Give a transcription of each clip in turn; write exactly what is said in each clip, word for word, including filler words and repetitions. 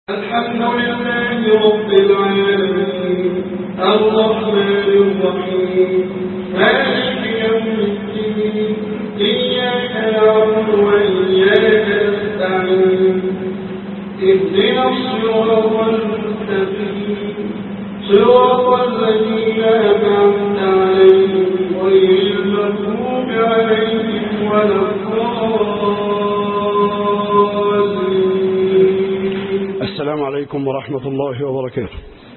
الحمد لله رب العالمين الرحمن الرحيم مالك يوم الدين إياك نعبد وإياك نستعين اهدنا الصراط المستقيم صراط الذين أنعمت عليهم غير المغضوب عليهم ولا الضالين. السلام عليكم ورحمة الله وبركاته.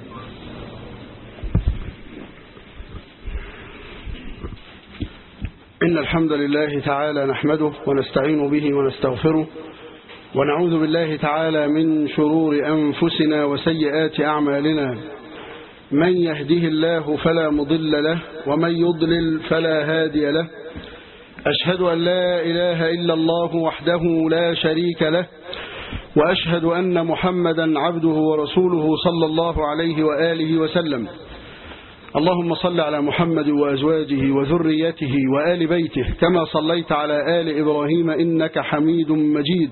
إن الحمد لله تعالى نحمده ونستعين به ونستغفره ونعوذ بالله تعالى من شرور أنفسنا وسيئات أعمالنا. من يهده الله فلا مضل له ومن يضلل فلا هادي له. أشهد أن لا إله إلا الله وحده لا شريك له وأشهد أن محمدا عبده ورسوله صلى الله عليه وآله وسلم. اللهم صل على محمد وأزواجه وذريته وآل بيته كما صليت على آل إبراهيم إنك حميد مجيد.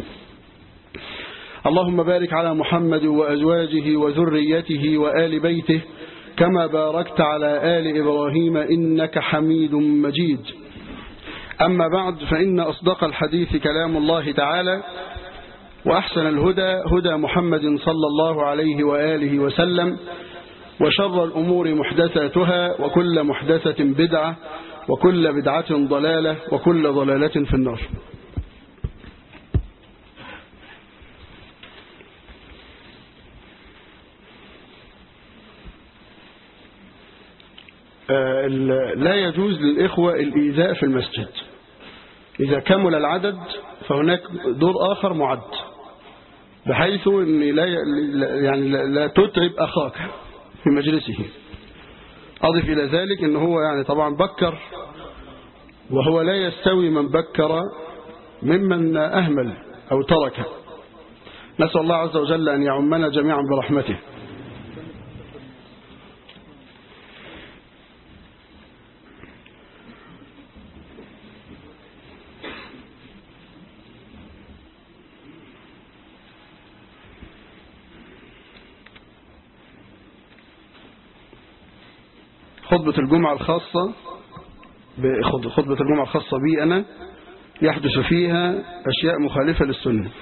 اللهم بارك على محمد وأزواجه وذريته وآل بيته كما باركت على آل إبراهيم إنك حميد مجيد. أما بعد، فإن أصدق الحديث كلام الله تعالى، وأحسن الهدى هدى محمد صلى الله عليه وآله وسلم، وشر الأمور محدثاتها وكل محدثة بدعة وكل بدعة ضلالة وكل ضلالة في النار. لا يجوز للإخوة الإيذاء في المسجد. إذا كمل العدد فهناك دور آخر معد، بحيث أن لا يعني لا تتعب أخاك في مجلسه. أضف إلى ذلك أنه هو يعني طبعا بكر، وهو لا يستوي من بكر ممن أهمل أو ترك. نسأل الله عز وجل أن يعمنا جميعا برحمته. خطبة الجمعة الخاصة خطبة الجمعة الخاصة بي أنا يحدث فيها أشياء مخالفة للسنة،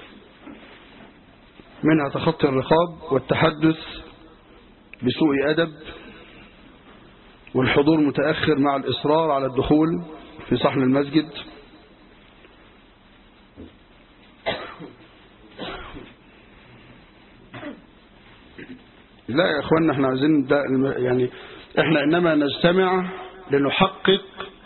منها تخطي الرقاب والتحدث بسوء أدب والحضور متأخر مع الإصرار على الدخول في صحن المسجد. لا يا أخوانا، احنا عايزين ده يعني احنا انما نجتمع لنحقق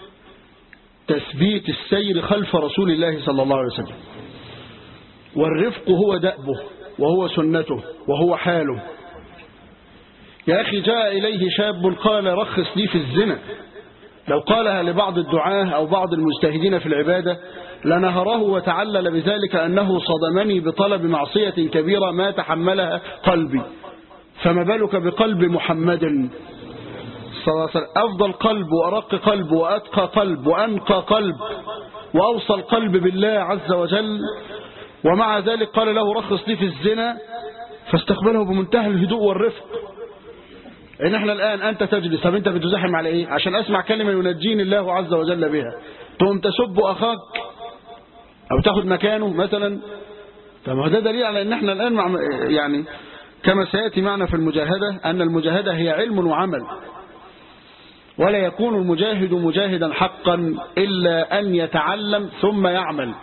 تثبيت السير خلف رسول الله صلى الله عليه وسلم، والرفق هو دأبه وهو سنته وهو حاله. يا أخي، جاء إليه شاب قال رخص لي في الزنا، لو قالها لبعض الدعاة أو بعض المجتهدين في العبادة لنهره وتعلل بذلك أنه صدمني بطلب معصية كبيرة ما تحملها قلبي، فما بالك بقلب محمد صلى الله عليه وسلم، أفضل قلب وأرق قلب وأتقى قلب وأنقى قلب وأوصى القلب بالله عز وجل. ومع ذلك قال له رخص لي في الزنا، فاستقبله بمنتهى الهدوء والرفق. إن احنا الآن أنت تجلس، طب أنت بتزاحم على إيه؟ عشان أسمع كلمة ينجيني الله عز وجل بها، تقوم تسب أخاك أو تاخد مكانه مثلا. طب هذا دليل على أن احنا الآن مع يعني كما سيأتي معنا في المجاهدة أن المجاهدة هي علم وعمل، ولا يكون المجاهد مجاهدا حقا إلا أن يتعلم ثم يعمل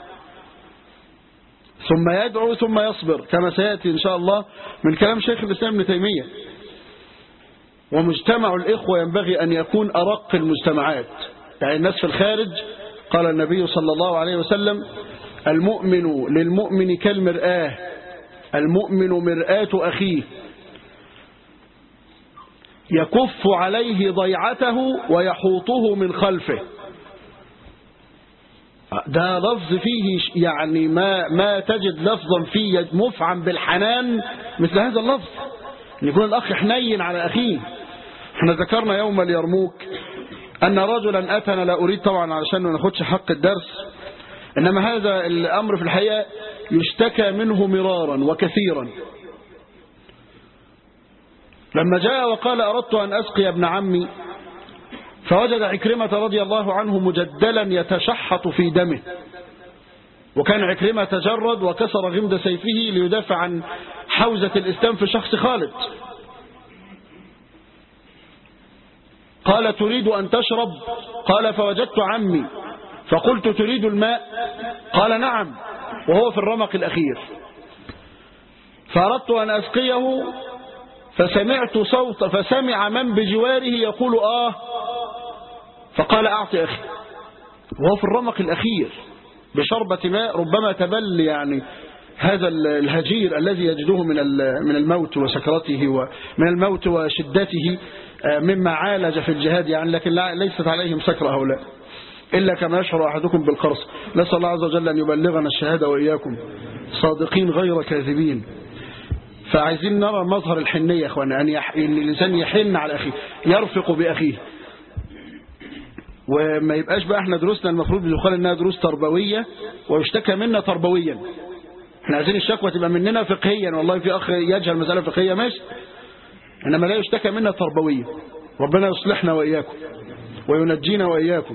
ثم يدعو ثم يصبر، كما سيأتي إن شاء الله من كلام شيخ الإسلام ابن تيمية. ومجتمع الإخوة ينبغي أن يكون أرق المجتمعات، يعني الناس في الخارج. قال النبي صلى الله عليه وسلم: المؤمن للمؤمن كالمرآة، المؤمن مرآة أخيه، يكف عليه ضيعته ويحوطه من خلفه. ده لفظ فيه يعني ما ما تجد لفظا فيه مفعم بالحنان مثل هذا اللفظ، ان يكون الاخ حنين على اخيه. احنا ذكرنا يوم اليرموك ان رجلا اتنا، لا اريد طبعا علشان ما ناخدش حق الدرس، إنما هذا الأمر في الحقيقة يشتكى منه مرارا وكثيرا. لما جاء وقال أردت أن أسقي ابن عمي، فوجد عكرمة رضي الله عنه مجدلا يتشحط في دمه، وكان عكرمة تجرد وكسر غمد سيفه ليدافع عن حوزة الإسلام في شخص خالد. قال تريد أن تشرب؟ قال فوجدت عمي فقلت تريد الماء؟ قال نعم، وهو في الرمق الأخير. فأردت أن أسقيه فسمعت صوت فسمع من بجواره يقول آه، فقال أعطي أخي، وهو في الرمق الأخير بشربة ماء ربما تبل يعني هذا الهجير الذي يجده من من الموت وسكرته ومن الموت وشدته مما عالج في الجهاد يعني، لكن ليست عليهم سكر هؤلاء إلا كما يشعر أحدكم بالقرص. نسأل الله عز وجل أن يبلغنا الشهادة وإياكم صادقين غير كاذبين. فعايزين نرى مظهر الحنية يا أخوانا، أن, يح... أن الإنسان يحن على أخيه، يرفق بأخيه، وما يبقاش بقى احنا دروسنا المفروض يقال انها دروس تربوية ويشتكى منا تربويا. احنا عايزين الشكوى تبقى مننا فقهيا، والله في أخ يجهل مسألة فقهية ماشي، إنما لا يشتكى منا تربويا. ربنا يصلحنا وإياكم وينجينا وإياكم.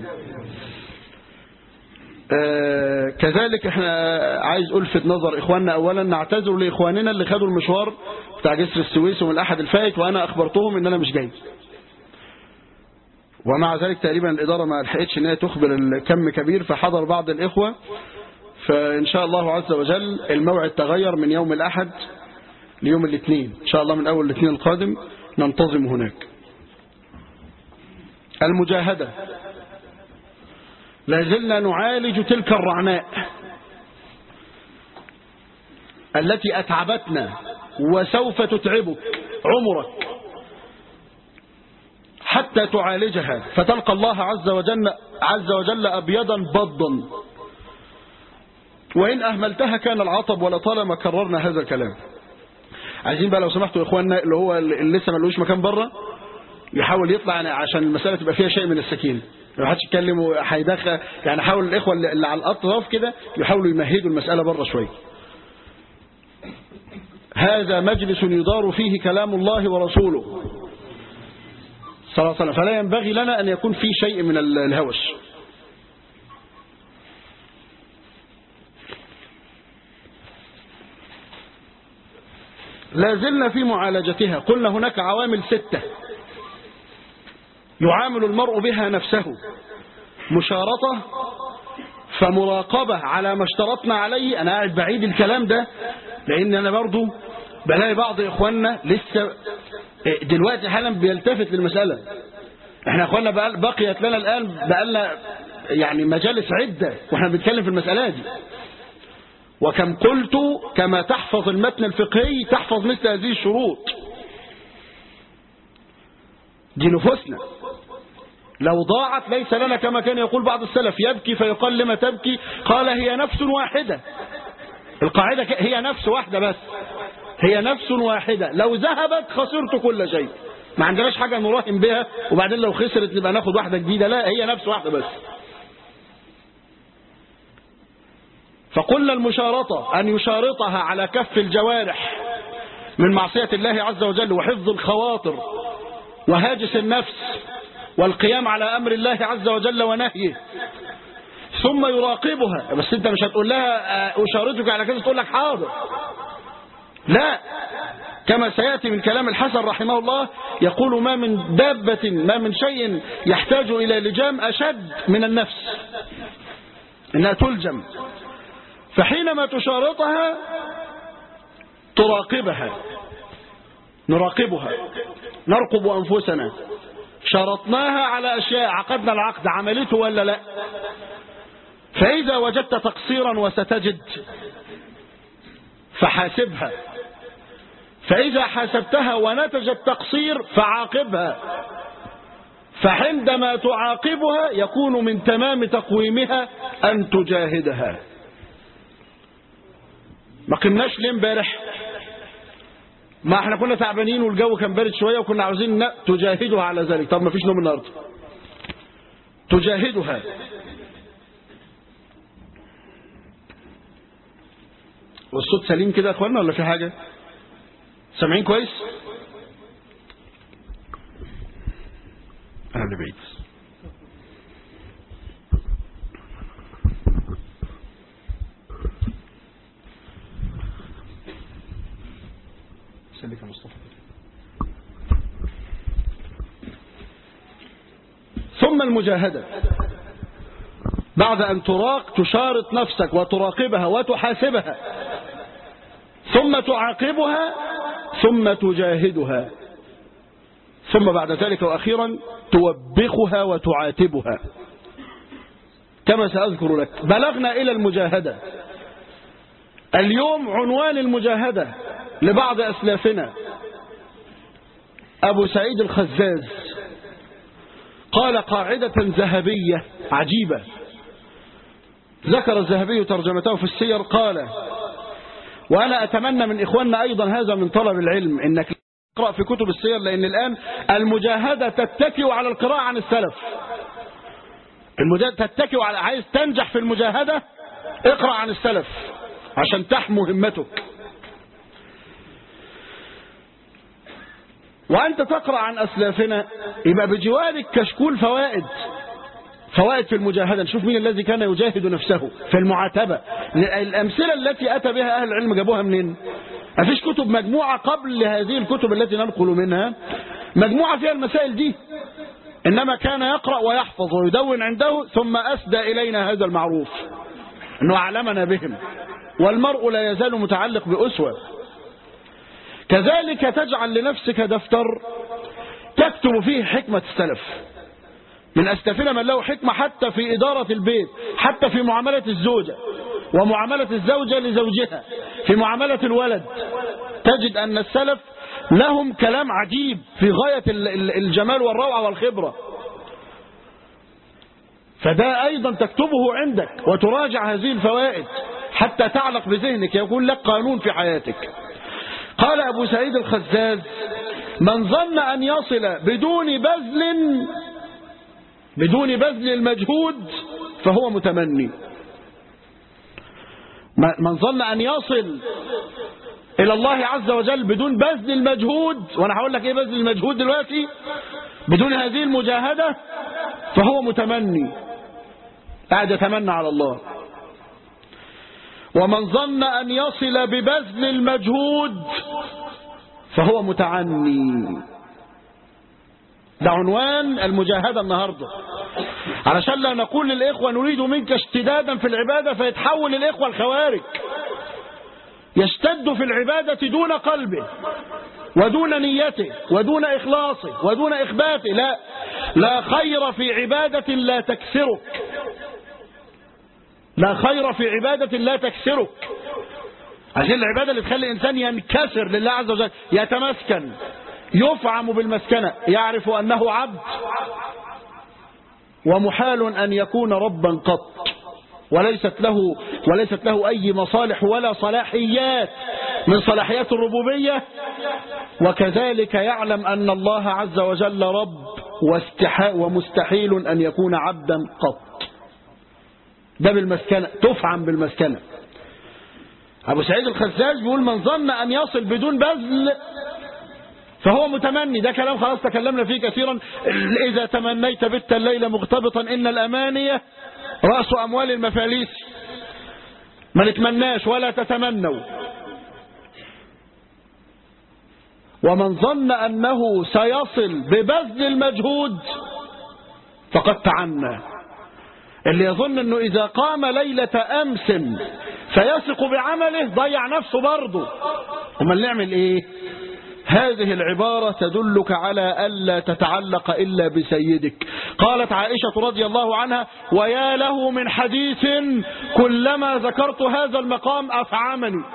آه كذلك احنا عايز ألفت نظر إخواننا، أولا نعتذر لإخواننا اللي خدوا المشوار بتاع جسر السويس ومن الأحد الفائت وأنا أخبرتهم إن أنا مش جاي، ومع ذلك تقريبا الإدارة ما لحقتش إن هي تخبر الكم كبير فحضر بعض الإخوة. فإن شاء الله عز وجل الموعد تغير من يوم الأحد ليوم الاثنين إن شاء الله، من أول الاثنين القادم ننتظم هناك. المجاهدة، لازلنا نعالج تلك الرعناء التي أتعبتنا وسوف تتعبك عمرك حتى تعالجها، فتلقى الله عز وجل, عز وجل أبيضا بضا، وإن أهملتها كان العطب، ولطالما كررنا هذا الكلام. عايزين بقى لو سمحتوا يا إخواننا اللي هو اللي لسه ما لقوش مكان بره يحاول يطلع عشان المسألة تبقى فيها شيء من السكينة، ما حدش يتكلم وهيدخل يعني. حاول الإخوة اللي على الأطراف كده يحاولوا يمهدوا المسألة بره شوية. هذا مجلس يدار فيه كلام الله ورسوله صلى الله عليه وسلم، فلا ينبغي لنا أن يكون فيه شيء من الهوش. لا زلنا في معالجتها. قلنا هناك عوامل ستة يعامل المرء بها نفسه: مشارطة، فمراقبة على ما اشترطنا عليه. أنا قاعد بعيد الكلام ده لأن أنا برضو بلاقي بعض إخواننا لسه دلوقتي حالا بيلتفت للمسألة. احنا إخواننا بقيت لنا الآن بقالنا يعني مجالس عدة وإحنا بنتكلم في المسألة دي، وكم قلت كما تحفظ المتن الفقهي تحفظ مثل هذه الشروط. دي نفوسنا لو ضاعت ليس لنا كما كان يقول بعض السلف: يبكي فيقال لما تبكي؟ قال هي نفس واحدة. القاعدة هي نفس واحدة بس، هي نفس واحدة، لو ذهبت خسرت كل شيء. ما عندناش حاجة نراهن بها وبعدين لو خسرت نبقى ناخد واحدة جديدة، لا، هي نفس واحدة بس. فقلنا المشارطة أن يشارطها على كف الجوارح من معصية الله عز وجل وحفظ الخواطر وهاجس النفس والقيام على أمر الله عز وجل ونهيه، ثم يراقبها. بس انت مش هتقول لها أشارطك على كذا تقول لك حاضر، لا، كما سيأتي من كلام الحسن رحمه الله يقول: ما من دابة ما من شيء يحتاج إلى لجام أشد من النفس إنها تلجم. فحينما تشارطها تراقبها، نراقبها، نرقب أنفسنا. شرطناها على أشياء، عقدنا العقد، عملته ولا لا؟ فإذا وجدت تقصيرا وستجد فحاسبها، فإذا حاسبتها ونتج التقصير فعاقبها. فعندما تعاقبها يكون من تمام تقويمها أن تجاهدها. ما قمناش ليه امبارح؟ ما احنا كنا تعبانين والجو كان بارد شوية وكنا عاوزين تجاهدها على ذلك. طب ما فيش نوم النهارده، تجاهدها. والصوت سليم كده يا اخوانا ولا في حاجة؟ سامعين كويس؟ أنا اللي بعيد. سلك يا مصطفى. ثم المجاهدة، بعد أن تراق تشارط نفسك وتراقبها وتحاسبها، ثم تعاقبها، ثم تجاهدها، ثم بعد ذلك وأخيرا توبخها وتعاتبها كما سأذكر لك. بلغنا إلى المجاهدة. اليوم عنوان المجاهدة لبعض أسلافنا أبو سعيد الخزاز قال قاعدة ذهبية عجيبة، ذكر الذهبي ترجمته في السير، قال: وأنا أتمنى من إخواننا أيضا هذا من طلب العلم، إنك تقرأ في كتب السير، لأن الآن المجاهدة تتكئ على القراءة عن السلف. المجاهدة تتكئ على، عايز تنجح في المجاهدة اقرأ عن السلف عشان تحمو همتك. وأنت تقرأ عن أسلافنا يبقى بجوارك كشكول فوائد فوائد في المجاهدة. نشوف مين الذي كان يجاهد نفسه في المعاتبة. الأمثلة التي أتى بها أهل العلم جابوها منين؟ مفيش كتب مجموعة قبل هذه الكتب التي ننقل منها مجموعة فيها المسائل دي، إنما كان يقرأ ويحفظ ويدون عنده، ثم أسدى إلينا هذا المعروف أنه أعلمنا بهم. والمرء لا يزال متعلق بأسوة. كذلك تجعل لنفسك دفتر تكتب فيه حكمة السلف. من أسلافنا من له حكمة حتى في إدارة البيت، حتى في معاملة الزوجة ومعاملة الزوجة لزوجها، في معاملة الولد، تجد أن السلف لهم كلام عجيب في غاية الجمال والروعة والخبرة. فده أيضا تكتبه عندك وتراجع هذه الفوائد حتى تعلق بذهنك، يكون لك قانون في حياتك. قال أبو سعيد الخزاز: من ظن أن يصل بدون بذل بدون بذل المجهود فهو متمني. من ظن أن يصل إلى الله عز وجل بدون بذل المجهود، وأنا هقول لك إيه بذل المجهود دلوقتي، بدون هذه المجاهدة، فهو متمني، قاعد يتمنى على الله. ومن ظن أن يصل ببذل المجهود فهو متعني. ده عنوان المجاهدة النهاردة، علشان لا نقول للإخوة نريد منك اشتدادا في العبادة فيتحول الإخوة الخوارج، يشتد في العبادة دون قلبه ودون نيته ودون إخلاصه ودون إخباته. لا لا خير في عبادة لا تكسرك، لا خير في عبادة لا تكسرك. عشان العبادة اللي تخلي الإنسان ينكسر لله عز وجل، يتمسكن، يفعم بالمسكنة، يعرف أنه عبد ومحال أن يكون ربا قط، وليست له وليست له أي مصالح ولا صلاحيات من صلاحيات الربوبية. وكذلك يعلم أن الله عز وجل رب ومستحيل أن يكون عبدا قط. ده بالمسكنة، تفعم بالمسكنة. أبو سعيد الخزاز بيقول: من ظن أن يصل بدون بذل فهو متمني. ده كلام خلاص تكلمنا فيه كثيرا. إذا تمنيت بت الليل مغتبطا إن الأمانية رأس أموال المفاليس. ما نتمناش ولا تتمنوا. ومن ظن أنه سيصل ببذل المجهود فقد تعنى. اللي يظن أنه إذا قام ليلة أمس فيثق بعمله ضيع نفسه برضه. ومن نعمل إيه؟ هذه العبارة تدلك على ألا تتعلق إلا بسيدك. قالت عائشة رضي الله عنها: ويا له من حديث كلما ذكرت هذا المقام أفعمني.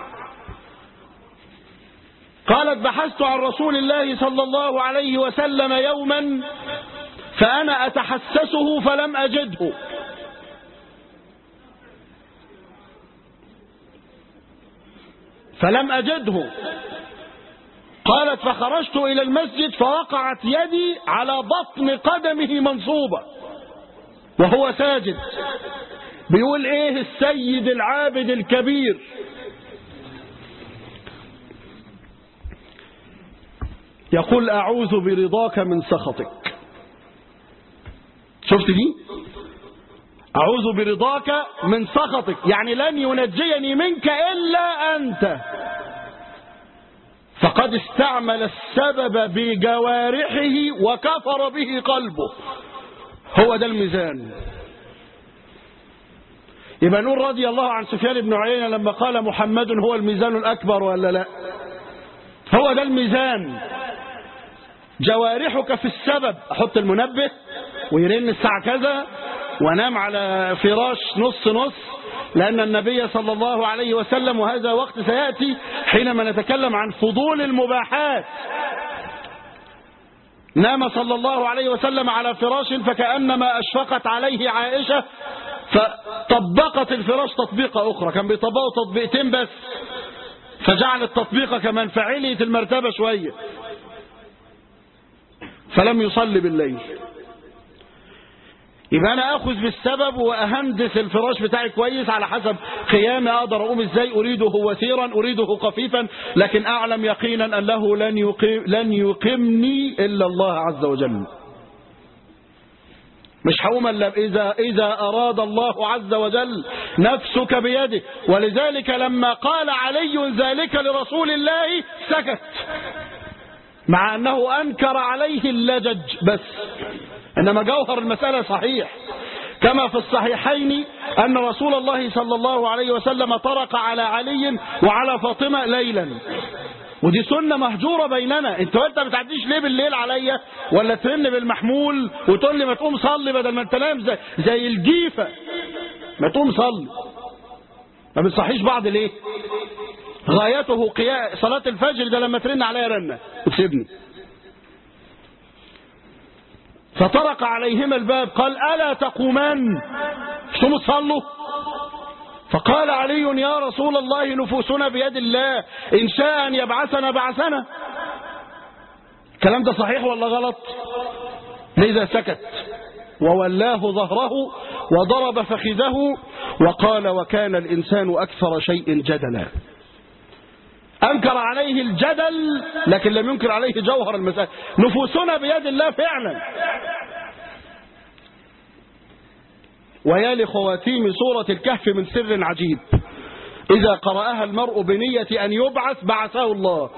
قالت: بحثت عن رسول الله صلى الله عليه وسلم يوما فأنا أتحسسه فلم أجده، فلم أجده. قالت: فخرجت إلى المسجد فوقعت يدي على بطن قدمه منصوبة وهو ساجد. بيقول إيه السيد العابد الكبير؟ يقول: أعوذ برضاك من سخطك. شفت دي؟ أعوذ برضاك من سخطك، يعني لن ينجيني منك إلا أنت. فقد استعمل السبب بجوارحه وكفر به قلبه. هو ده الميزان. يبقى نقول رضي الله عن سفيان بن عيينة لما قال محمد هو الميزان الأكبر ولا لا؟ هو ده الميزان. جوارحك في السبب، أحط المنبه ويرن الساعة كذا وانام على فراش نص نص، لأن النبي صلى الله عليه وسلم، وهذا وقت سيأتي حينما نتكلم عن فضول المباحات، نام صلى الله عليه وسلم على فراش فكأنما أشفقت عليه عائشة فطبقت الفراش تطبيقة أخرى، كان بيطبقوا تطبيقتين بس فجعل التطبيقة كمان فعلية المرتبة شوية، فلم يصلي بالليل. يبقى أنا أخذ بالسبب وأهندس الفراش بتاعي كويس على حسب قيامي، أقدر أقوم إزاي، أريده وثيرا أريده خفيفا، لكن أعلم يقينا أنه لن يقيم لن يقيمني إلا الله عز وجل. مش هقوم إلا إذا إذا أراد الله عز وجل. نفسك بيده. ولذلك لما قال علي ذلك لرسول الله سكت، مع أنه أنكر عليه اللجج بس، إنما جوهر المسألة صحيح. كما في الصحيحين أن رسول الله صلى الله عليه وسلم طرق على علي وعلى فاطمة ليلا، ودي سنة مهجورة بيننا. انت وانت ما بتعديش ليه بالليل عليا ولا ترن بالمحمول وتقول لي ما تقوم صلي بدل ما انت نام زي, زي الجيفة، ما تقوم صلي. ما بتصحيش بعض ليه؟ غايته قيام صلاة الفجر، ده لما ترن عليا رنة وتسيبني. فطرق عليهما الباب قال ألا تقومان ثم تصلوا؟ فقال علي يا رسول الله نفوسنا بيد الله، إن شاء أن يبعثنا بعثنا. الكلام ده صحيح ولا غلط؟ لذا سكت وولاه ظهره وضرب فخذه وقال وكان الإنسان أكثر شيء جدلا. أنكر عليه الجدل لكن لم ينكر عليه جوهر المسألة. نفوسنا بيد الله فعلا. ويا لخواتيم سورة الكهف من سر عجيب، إذا قرأها المرء بنية أن يبعث بعثه الله.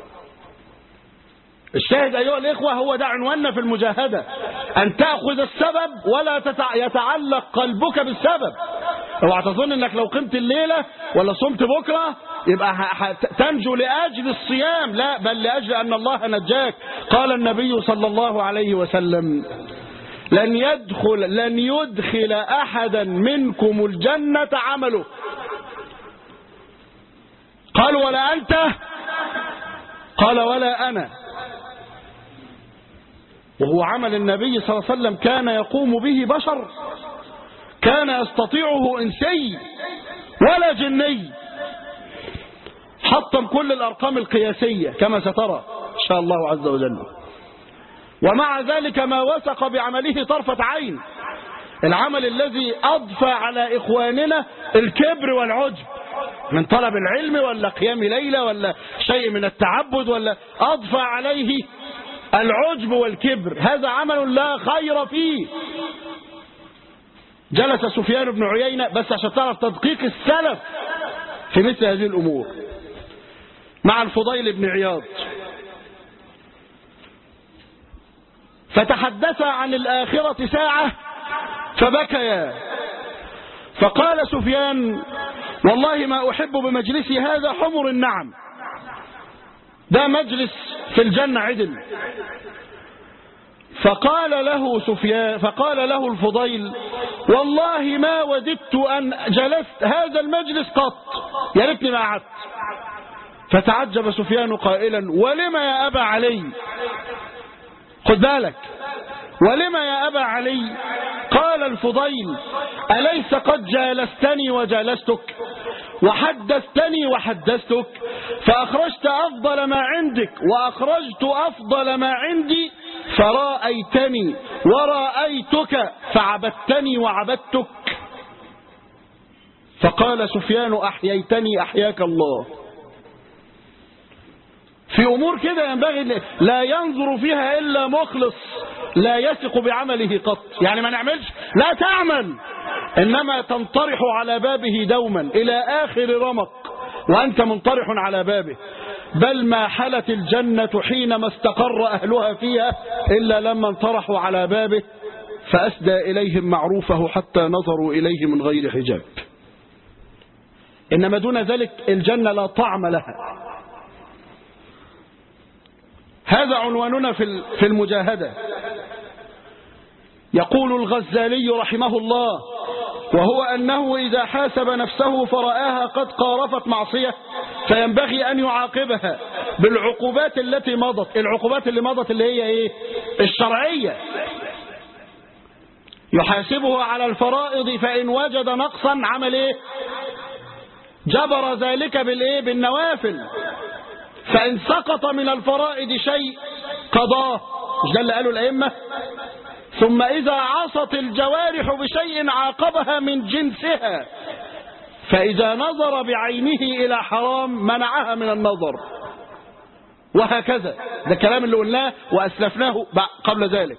الشاهد أيها الإخوة هو ده عنواننا في المجاهدة، أن تأخذ السبب ولا يتعلق قلبك بالسبب. اوعى تظن أنك لو قمت الليلة ولا صمت بكرة يبقى تنجو لأجل الصيام، لا، بل لأجل أن الله نجاك. قال النبي صلى الله عليه وسلم لن يدخل لن يدخل أحدا منكم الجنة عمله. قال ولا أنت؟ قال ولا أنا. وهو عمل النبي صلى الله عليه وسلم كان يقوم به بشر، كان يستطيعه إنسي ولا جني. حطم كل الأرقام القياسية كما سترى إن شاء الله عز وجل. ومع ذلك ما وثق بعمله طرفة عين. العمل الذي أضفى على إخواننا الكبر والعجب من طلب العلم ولا قيام ليلة ولا شيء من التعبد، ولا أضفى عليه العجب والكبر، هذا عمل لا خير فيه. جلس سفيان بن عيينة، بس عشان تعرف تدقيق السلف في مثل هذه الأمور، مع الفضيل بن عياض، فتحدث عن الآخرة ساعة فبكيا. فقال سفيان والله ما أحب بمجلسي هذا حمر النعم، ده مجلس في الجنة عدل. فقال له سفيان فقال له الفضيل والله ما وددت أن جلست هذا المجلس قط، يا ريتني ما قعدت. فتعجب سفيان قائلا ولما يا أبا علي؟ خد بالك، ولما يا أبا علي؟ قال الفضيل أليس قد جالستني وجالستك وحدثتني وحدثتك، فأخرجت أفضل ما عندك وأخرجت أفضل ما عندي، فرأيتني ورأيتك فعبدتني وعبدتك. فقال سفيان أحييتني أحياك الله. في أمور كده ينبغي لا ينظر فيها إلا مخلص لا يثق بعمله قط، يعني ما نعملش، لا تعمل، إنما تنطرح على بابه دوما إلى آخر رمق وأنت منطرح على بابه. بل ما حلت الجنة حينما استقر أهلها فيها إلا لما انطرحوا على بابه فأسدى إليهم معروفه حتى نظروا إليه من غير حجاب. إنما دون ذلك الجنة لا طعم لها. هذا عنواننا في المجاهدة. يقول الغزالي رحمه الله: وهو أنه إذا حاسب نفسه فرآها قد قارفت معصية فينبغي أن يعاقبها بالعقوبات التي مضت. العقوبات اللي مضت اللي هي إيه؟ الشرعية. يحاسبه على الفرائض فإن وجد نقصا عمل إيه؟ جبر ذلك بالإيه؟ بالنوافل. فإن سقط من الفرائض شيء قضاه، مش ده اللي قالوا الأئمة؟ ثم إذا عصت الجوارح بشيء عاقبها من جنسها، فإذا نظر بعينه إلى حرام منعها من النظر، وهكذا. ده الكلام اللي قلناه وأسلفناه قبل ذلك.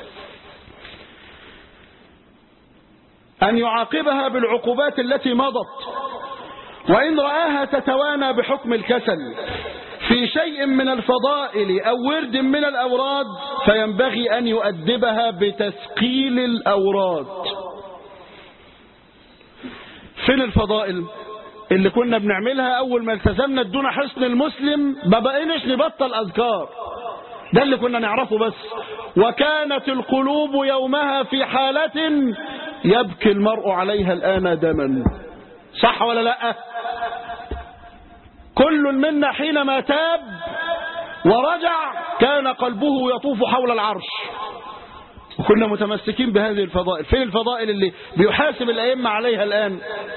أن يعاقبها بالعقوبات التي مضت. وإن رآها تتوانى بحكم الكسل في شيء من الفضائل أو ورد من الأوراد فينبغي أن يؤدبها بتثقيل الأوراد. فين الفضائل اللي كنا بنعملها أول ما التزمنا ادونا حسن المسلم ما بقيناش نبطل أذكار؟ ده اللي كنا نعرفه بس. وكانت القلوب يومها في حالة يبكي المرء عليها الآن دما. صح ولا لا؟ كل منا حينما تاب ورجع كان قلبه يطوف حول العرش. وكنا متمسكين بهذه الفضائل. فين الفضائل اللي بيحاسب الأئمة عليها الآن؟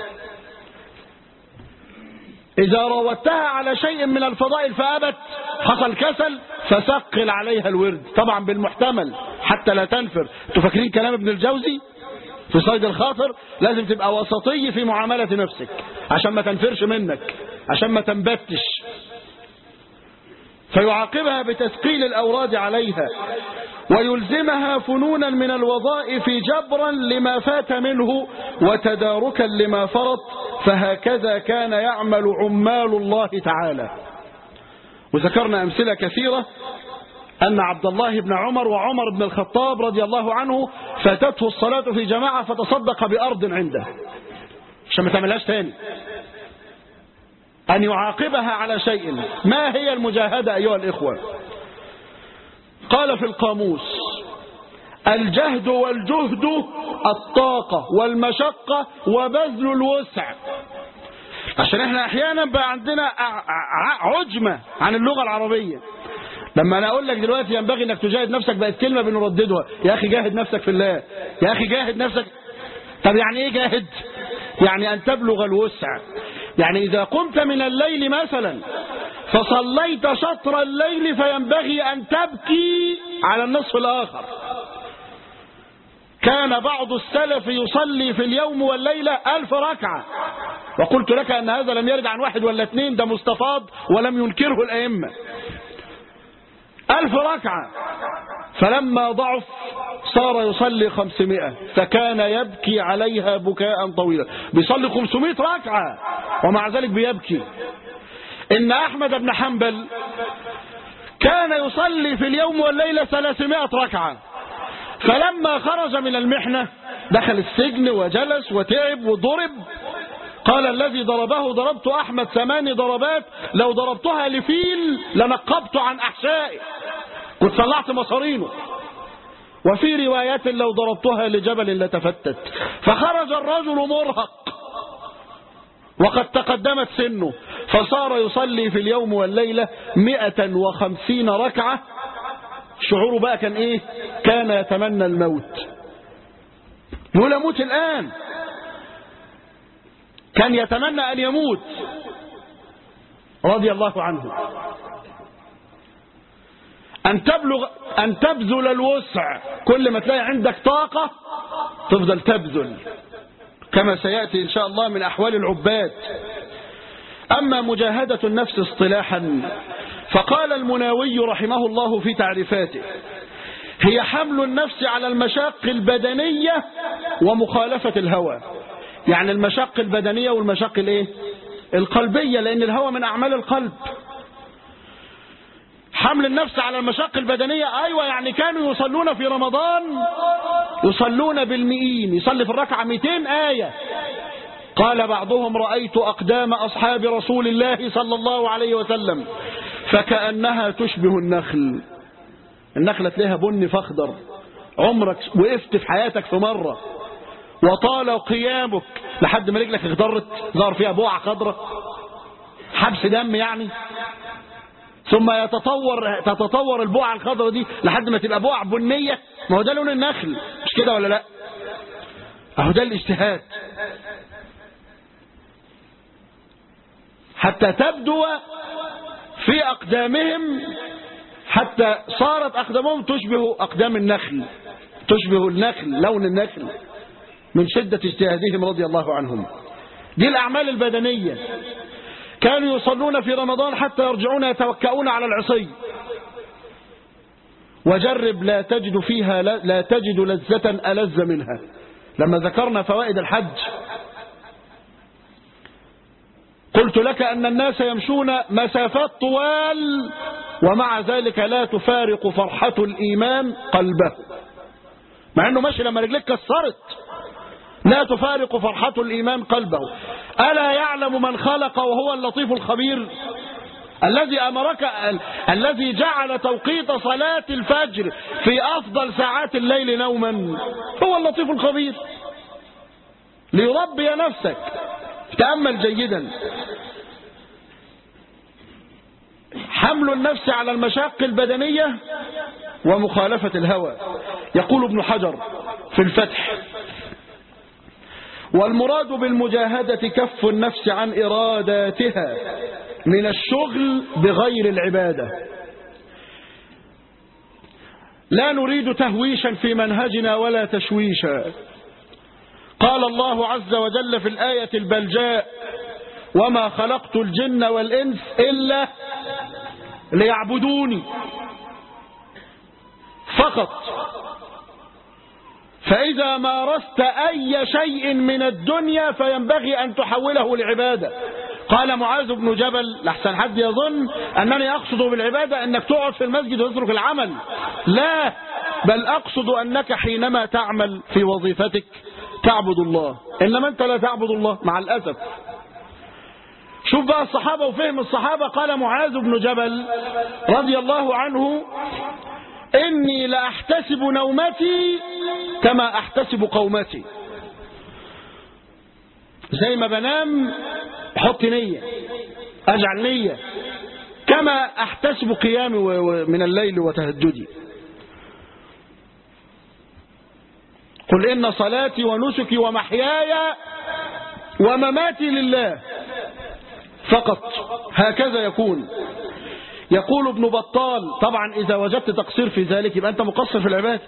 إذا راودتها على شيء من الفضائل فأبت، حصل كسل، فثقل عليها الورد، طبعا بالمحتمل حتى لا تنفر. انتوا فاكرين كلام ابن الجوزي في صيد الخاطر؟ لازم تبقى وسطي في معاملة نفسك عشان ما تنفرش منك، عشان ما تنبتش. فيعاقبها بتثقيل الأوراد عليها ويلزمها فنونا من الوظائف جبرا لما فات منه وتداركا لما فرط. فهكذا كان يعمل عمال الله تعالى. وذكرنا أمثلة كثيرة أن عبد الله بن عمر وعمر بن الخطاب رضي الله عنه فاتته الصلاة في جماعة فتصدق بأرض عنده عشان ما تعملهاش تاني. أن يعاقبها على شيء. ما هي المجاهدة أيها الإخوة؟ قال في القاموس: الجهد والجهد الطاقة والمشقة وبذل الوسع. عشان احنا احيانا بقى عندنا عجمة عن اللغة العربية. لما انا اقول لك دلوقتي ينبغي انك تجاهد نفسك بقت كلمة بنرددها. يا اخي جاهد نفسك في الله، يا اخي جاهد نفسك. طب يعني ايه جاهد؟ يعني ان تبلغ الوسع. يعني اذا قمت من الليل مثلا فصليت شطر الليل فينبغي ان تبكي على النصف الاخر. كان بعض السلف يصلي في اليوم والليلة ألف ركعة، وقلت لك أن هذا لم يرد عن واحد ولا اثنين، ده مستفاض ولم ينكره الأئمة. ألف ركعة. فلما ضعف صار يصلي خمسمائة فكان يبكي عليها بكاء طويلا. بيصلي خمسمائة ركعة ومع ذلك بيبكي. إن أحمد بن حنبل كان يصلي في اليوم والليلة ثلاثمائة ركعة. فلما خرج من المحنة دخل السجن وجلس وتعب وضرب. قال الذي ضربه: ضربت أحمد ثماني ضربات لو ضربتها لفيل لنقبت عن أحشائه، كنت صلعت مصارينه. وفي روايات لو ضربتها لجبل لتفتت. فخرج الرجل مرهق وقد تقدمت سنه فصار يصلي في اليوم والليلة مئة وخمسين ركعة. شعوره بقى كان ايه؟ كان يتمنى الموت، يقول اموت الان. كان يتمنى ان يموت رضي الله عنه. ان تبلغ ان تبذل الوسع. كل ما تلاقي عندك طاقة تفضل تبذل، كما سيأتي ان شاء الله من احوال العباد. اما مجاهدة النفس اصطلاحا فقال المناوي رحمه الله في تعريفاته: هي حمل النفس على المشاق البدنية ومخالفة الهوى. يعني المشاق البدنية والمشاق الايه القلبية، لأن الهوى من أعمال القلب. حمل النفس على المشاق البدنية، أيوة، يعني كانوا يصلون في رمضان يصلون بالمئين، يصلي في الركعة مئتين آية. قال بعضهم رأيت أقدام أصحاب رسول الله صلى الله عليه وسلم فكأنها تشبه النخل. النخلة تلاقيها بني فاخضر، عمرك وقفت في حياتك في مرة وطال قيامك لحد ما رجلك اخضرت ظهر فيها بقعة خضراء، حبس دم يعني، ثم يتطور تتطور البقعة الخضراء دي لحد ما تبقى بقعة بنية. ما هو ده لون النخل، مش كده ولا لا؟ اهو ده الاجتهاد حتى تبدو في أقدامهم، حتى صارت أقدامهم تشبه أقدام النخل، تشبه النخل، لون النخل، من شدة اجتهادهم رضي الله عنهم. دي الأعمال البدنية. كانوا يصلون في رمضان حتى يرجعون يتوكؤون على العصي. وجرب لا تجد فيها لا تجد لذة ألذ منها. لما ذكرنا فوائد الحج قلت لك أن الناس يمشون مسافات طوال ومع ذلك لا تفارق فرحة الإيمان قلبه، مع أنه ماشي لما رجلك كسرت، لا تفارق فرحة الإيمان قلبه. ألا يعلم من خلق وهو اللطيف الخبير؟ الذي أمرك ال... الذي جعل توقيت صلاة الفجر في أفضل ساعات الليل نوما هو اللطيف الخبير، ليربي نفسك. تأمل جيدا. حمل النفس على المشاق البدنية ومخالفة الهوى. يقول ابن حجر في الفتح: والمراد بالمجاهدة كف النفس عن إراداتها من الشغل بغير العبادة. لا نريد تهويشا في منهجنا ولا تشويشا. قال الله عز وجل في الآية البلجاء: وما خلقت الجن والإنس إلا ليعبدوني فقط. فإذا مارست أي شيء من الدنيا فينبغي أن تحوله لعبادة. قال معاذ بن جبل: لحسن حد يظن أنني أقصد بالعبادة أنك تقعد في المسجد وتترك العمل، لا، بل أقصد أنك حينما تعمل في وظيفتك تعبد الله، إنما أنت لا تعبد الله مع الأسف. شوف بقى الصحابة وفهم الصحابة. قال معاذ بن جبل رضي الله عنه: إني لأحتسب نومتي كما أحتسب قومتي. زي ما بنام حط نية، أجعل نية، كما أحتسب قيامي من الليل وتهجدي. قل إن صلاتي ونسكي ومحياي ومماتي لله فقط، هكذا يكون. يقول ابن بطال: طبعا إذا وجدت تقصير في ذلك يبقى أنت مقصر في العبادة،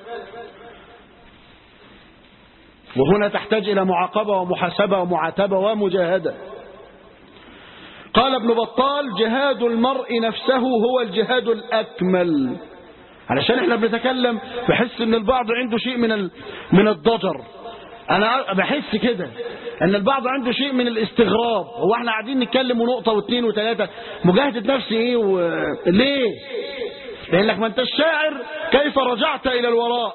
وهنا تحتاج إلى معاقبة ومحاسبة ومعاتبة ومجاهدة. قال ابن بطال: جهاد المرء نفسه هو الجهاد الأكمل. علشان احنا بنتكلم بحس ان البعض عنده شيء من من الضجر. انا بحس كده ان البعض عنده شيء من الاستغراب. هو احنا قاعدين نتكلم ونقطة واثنين وثلاثة، مجاهدة نفسي ايه و... ليه؟ لانك ما انت الشاعر كيف رجعت الى الوراء.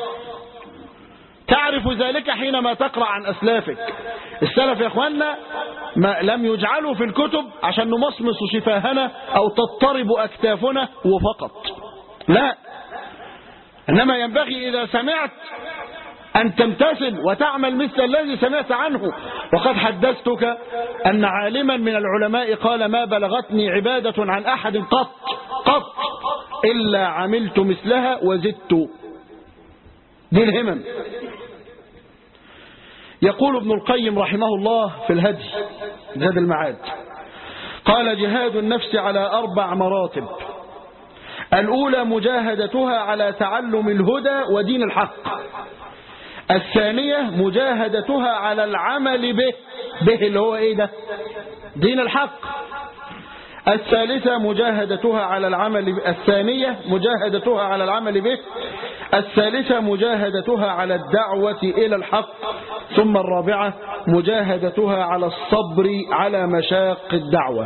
تعرف ذلك حينما تقرأ عن أسلافك. السلف يا اخوانا ما لم يجعلوا في الكتب عشان نمصمص شفاهنا او تضطرب اكتافنا وفقط، لا، انما ينبغي اذا سمعت أن تمتثل وتعمل مثل الذي سمعت عنه. وقد حدثتك أن عالما من العلماء قال: ما بلغتني عبادة عن أحد قط قط إلا عملت مثلها وزدت. دي الهمم. يقول ابن القيم رحمه الله في الهدي زاد المعاد: قال: جهاد النفس على أربع مراتب. الأولى مجاهدتها على تعلم الهدى ودين الحق. الثانية مجاهدتها على العمل به، به اللي هو ايه ده؟ دين الحق. الثالثة مجاهدتها على العمل ب... الثانية مجاهدتها على العمل به. الثالثة مجاهدتها على الدعوة إلى الحق. ثم الرابعة مجاهدتها على الصبر على مشاق الدعوة.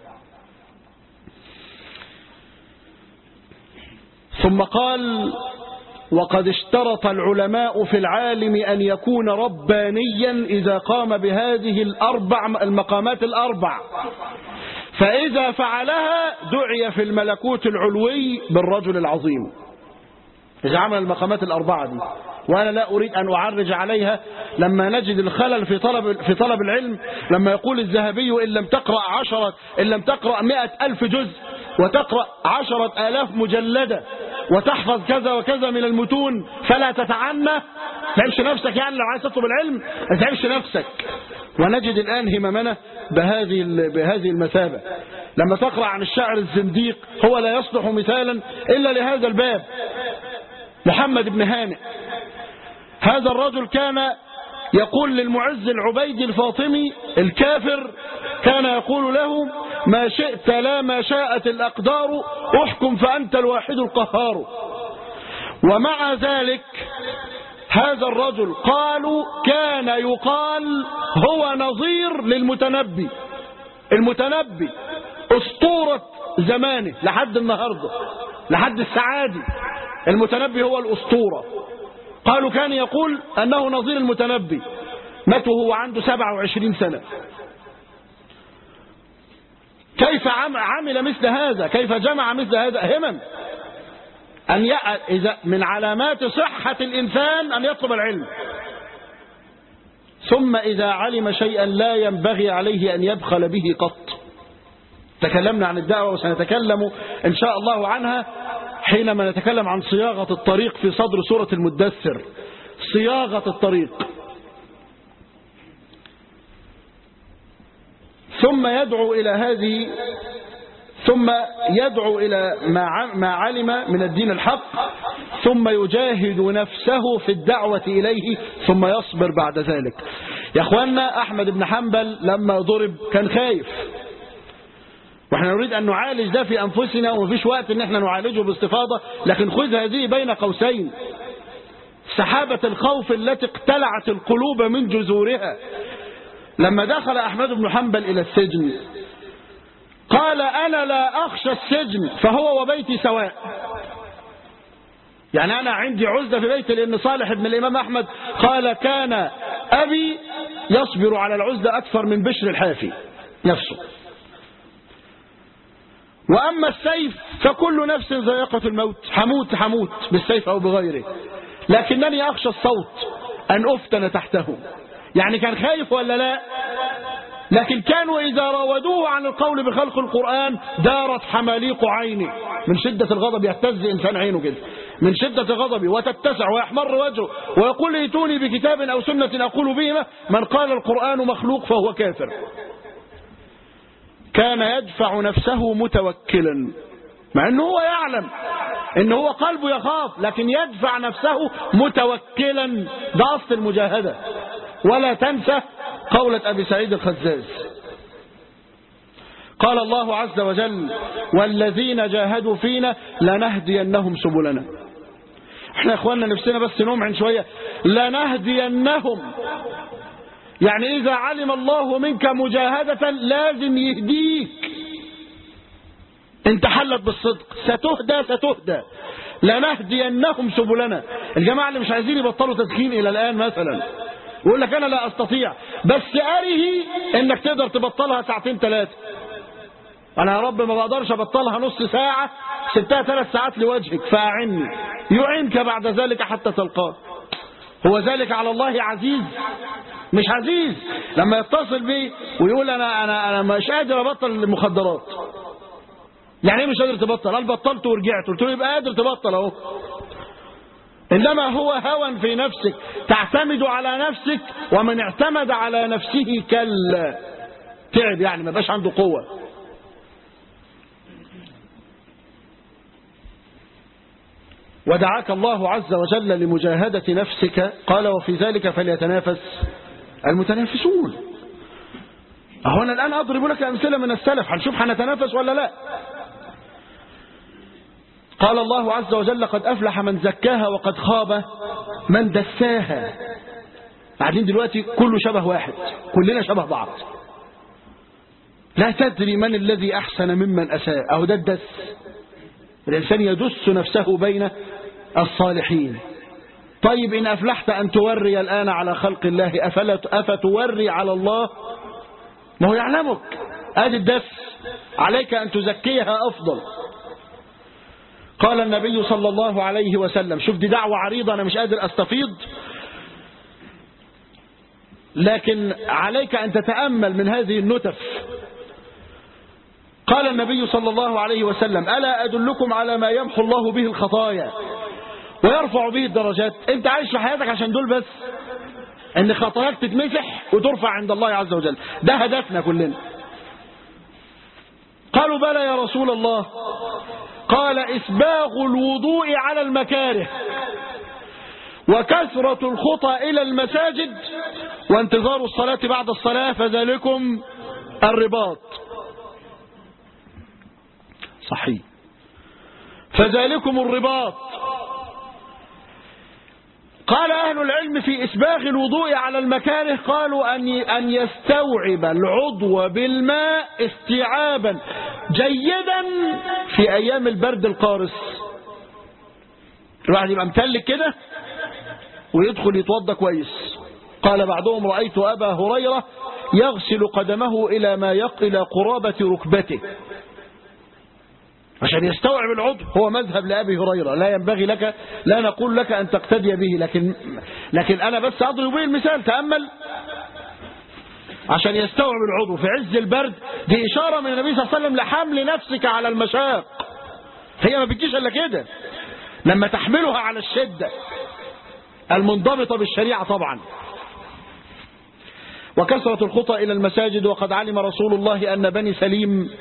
ثم قال: وقد اشترط العلماء في العالم أن يكون ربانيا إذا قام بهذه الأربع المقامات الأربع، فإذا فعلها دعي في الملكوت العلوي بالرجل العظيم. إذا عمل المقامات الأربعة دي، وأنا لا أريد أن أعرج عليها، لما نجد الخلل في طلب في طلب العلم، لما يقول الذهبي: إن لم تقرأ عشرة إن لم تقرأ مئة ألف جزء وتقرأ عشرة آلاف مجلدة وتحفظ كذا وكذا من المتون فلا تتعنى، تعيش نفسك. يعني لو عايز تطلب العلم ما تعيش نفسك. ونجد الآن هممنا بهذه بهذه المثابة. لما تقرأ عن الشاعر الزنديق، هو لا يصلح مثالا إلا لهذا الباب. محمد بن هانئ، هذا الرجل كان يقول للمعز العبيدي الفاطمي الكافر، كان يقول له: ما شئت لا ما شاءت الأقدار، احكم فأنت الواحد القهار. ومع ذلك هذا الرجل قالوا كان يقال هو نظير للمتنبي. المتنبي أسطورة زمانه لحد النهاردة، لحد السعادي. المتنبي هو الأسطورة. قالوا كان يقول أنه نظير المتنبي. مات وهو عنده سبعة وعشرين سنة. كيف عمل مثل هذا؟ كيف جمع مثل هذا همم؟ أن ي... إذا من علامات صحة الإنسان أن يطلب العلم. ثم إذا علم شيئا لا ينبغي عليه أن يبخل به قط. تكلمنا عن الدعوة وسنتكلم إن شاء الله عنها حينما نتكلم عن صياغة الطريق في صدر سورة المدثر. صياغة الطريق. ثم يدعو إلى هذه ثم يدعو إلى ما علم من الدين الحق، ثم يجاهد نفسه في الدعوة إليه، ثم يصبر بعد ذلك. يا أخوانا، أحمد بن حنبل لما ضرب كان خايف، واحنا نريد أن نعالج ده في أنفسنا، ومفيش وقت أن احنا نعالجه باستفاضة، لكن خذ هذه بين قوسين. سحابة الخوف التي اقتلعت القلوب من جذورها. لما دخل أحمد بن حنبل إلى السجن قال: أنا لا أخشى السجن فهو وبيتي سواء. يعني أنا عندي عزة في بيتي، لأن صالح بن الإمام أحمد قال: كان أبي يصبر على العزة أكثر من بشر الحافي نفسه. وأما السيف فكل نفس ذائقة الموت، حموت حموت بالسيف أو بغيره، لكنني أخشى الصوت أن أفتن تحته. يعني كان خايف ولا لا؟ لكن كانوا إذا راودوه عن القول بخلق القرآن دارت حماليق عينه من شدة الغضب. يهتز إنسان عينه كده من شدة غضبه وتتسع ويحمر وجهه ويقول: ائتوني بكتاب أو سنة أقول بهما من قال القرآن مخلوق فهو كافر. كان يدفع نفسه متوكلا، مع أنه هو يعلم أنه هو قلبه يخاف، لكن يدفع نفسه متوكلا. ده أصل المجاهدة. ولا تنسى قولة أبي سعيد الخزاز، قال الله عز وجل: والذين جاهدوا فينا لنهدينهم سبلنا. احنا يا اخواننا نفسنا بس نمعن شوية. لنهدينهم، يعني إذا علم الله منك مجاهدة لازم يهديك. انت حلت بالصدق، ستهدى ستهدى. لنهدينهم سبلنا. الجماعة اللي مش عايزين يبطلوا تدخين إلى الآن مثلا، يقول لك أنا لا أستطيع، بس أريه إنك تقدر تبطلها ساعتين ثلاثة. أنا يا رب ما بقدرش أبطلها نص ساعة، سبتها ثلاث ساعات لوجهك فأعني. يعينك بعد ذلك حتى تلقاه. هو ذلك على الله عزيز؟ مش عزيز. لما يتصل بي ويقول أنا أنا أنا مش قادر أبطل المخدرات. يعني إيه مش قادر تبطل؟ قال بطلت ورجعت. قلت له يبقى قادر تبطل أهو. إنما هو هوى في نفسك، تعتمد على نفسك، ومن اعتمد على نفسه كلا تعب، يعني ما بقاش عنده قوة. ودعاك الله عز وجل لمجاهدة نفسك، قال: وفي ذلك فليتنافس المتنافسون. أهو أنا الآن أضرب لك أمثلة من السلف، هنشوف هنتنافس ولا لا. قال الله عز وجل قد أفلح من زكاها وقد خاب من دساها. بعدين دلوقتي كله شبه واحد، كلنا شبه بعض. لا تدري من الذي أحسن ممن أساء، أو ده الدس. الإنسان يدس نفسه بين الصالحين. طيب إن أفلحت أن توري الآن على خلق الله، أفلا أفتوري على الله؟ ما هو يعلمك. هذه الدس، عليك أن تزكيها أفضل. قال النبي صلى الله عليه وسلم، شوف دي دعوة عريضة أنا مش قادر أستفيض، لكن عليك أن تتأمل من هذه النتف. قال النبي صلى الله عليه وسلم ألا أدلكم على ما يمحو الله به الخطايا ويرفع به الدرجات؟ أنت عايش في حياتك عشان دول بس، أن خطاياك تتمسح وترفع عند الله عز وجل. ده هدفنا كلنا. قالوا بلى يا رسول الله. قال إسباغ الوضوء على المكاره وكثرة الخطى إلى المساجد وانتظار الصلاة بعد الصلاة فذلكم الرباط. صحيح، فذلكم الرباط. قال أهل العلم في إسباغ الوضوء على المكاره، قالوا أن أن يستوعب العضو بالماء استيعابا جيدا في أيام البرد القارس. الواحد يبقى متلج كده ويدخل يتوضى كويس. قال بعضهم رأيت أبا هريرة يغسل قدمه إلى ما يق إلى قرابة ركبته عشان يستوعب العضو. هو مذهب لأبي هريرة، لا ينبغي لك، لا نقول لك أن تقتدي به، لكن لكن أنا بس أضرب به المثال. تأمل عشان يستوعب العضو في عز البرد. دي إشارة من النبي صلى الله عليه وسلم لحمل نفسك على المشاق. هي ما بتجيش إلا كده لما تحملها على الشدة المنضبطة بالشريعة طبعا. وكثرة الخطى إلى المساجد، وقد علم رسول الله أن بني سليم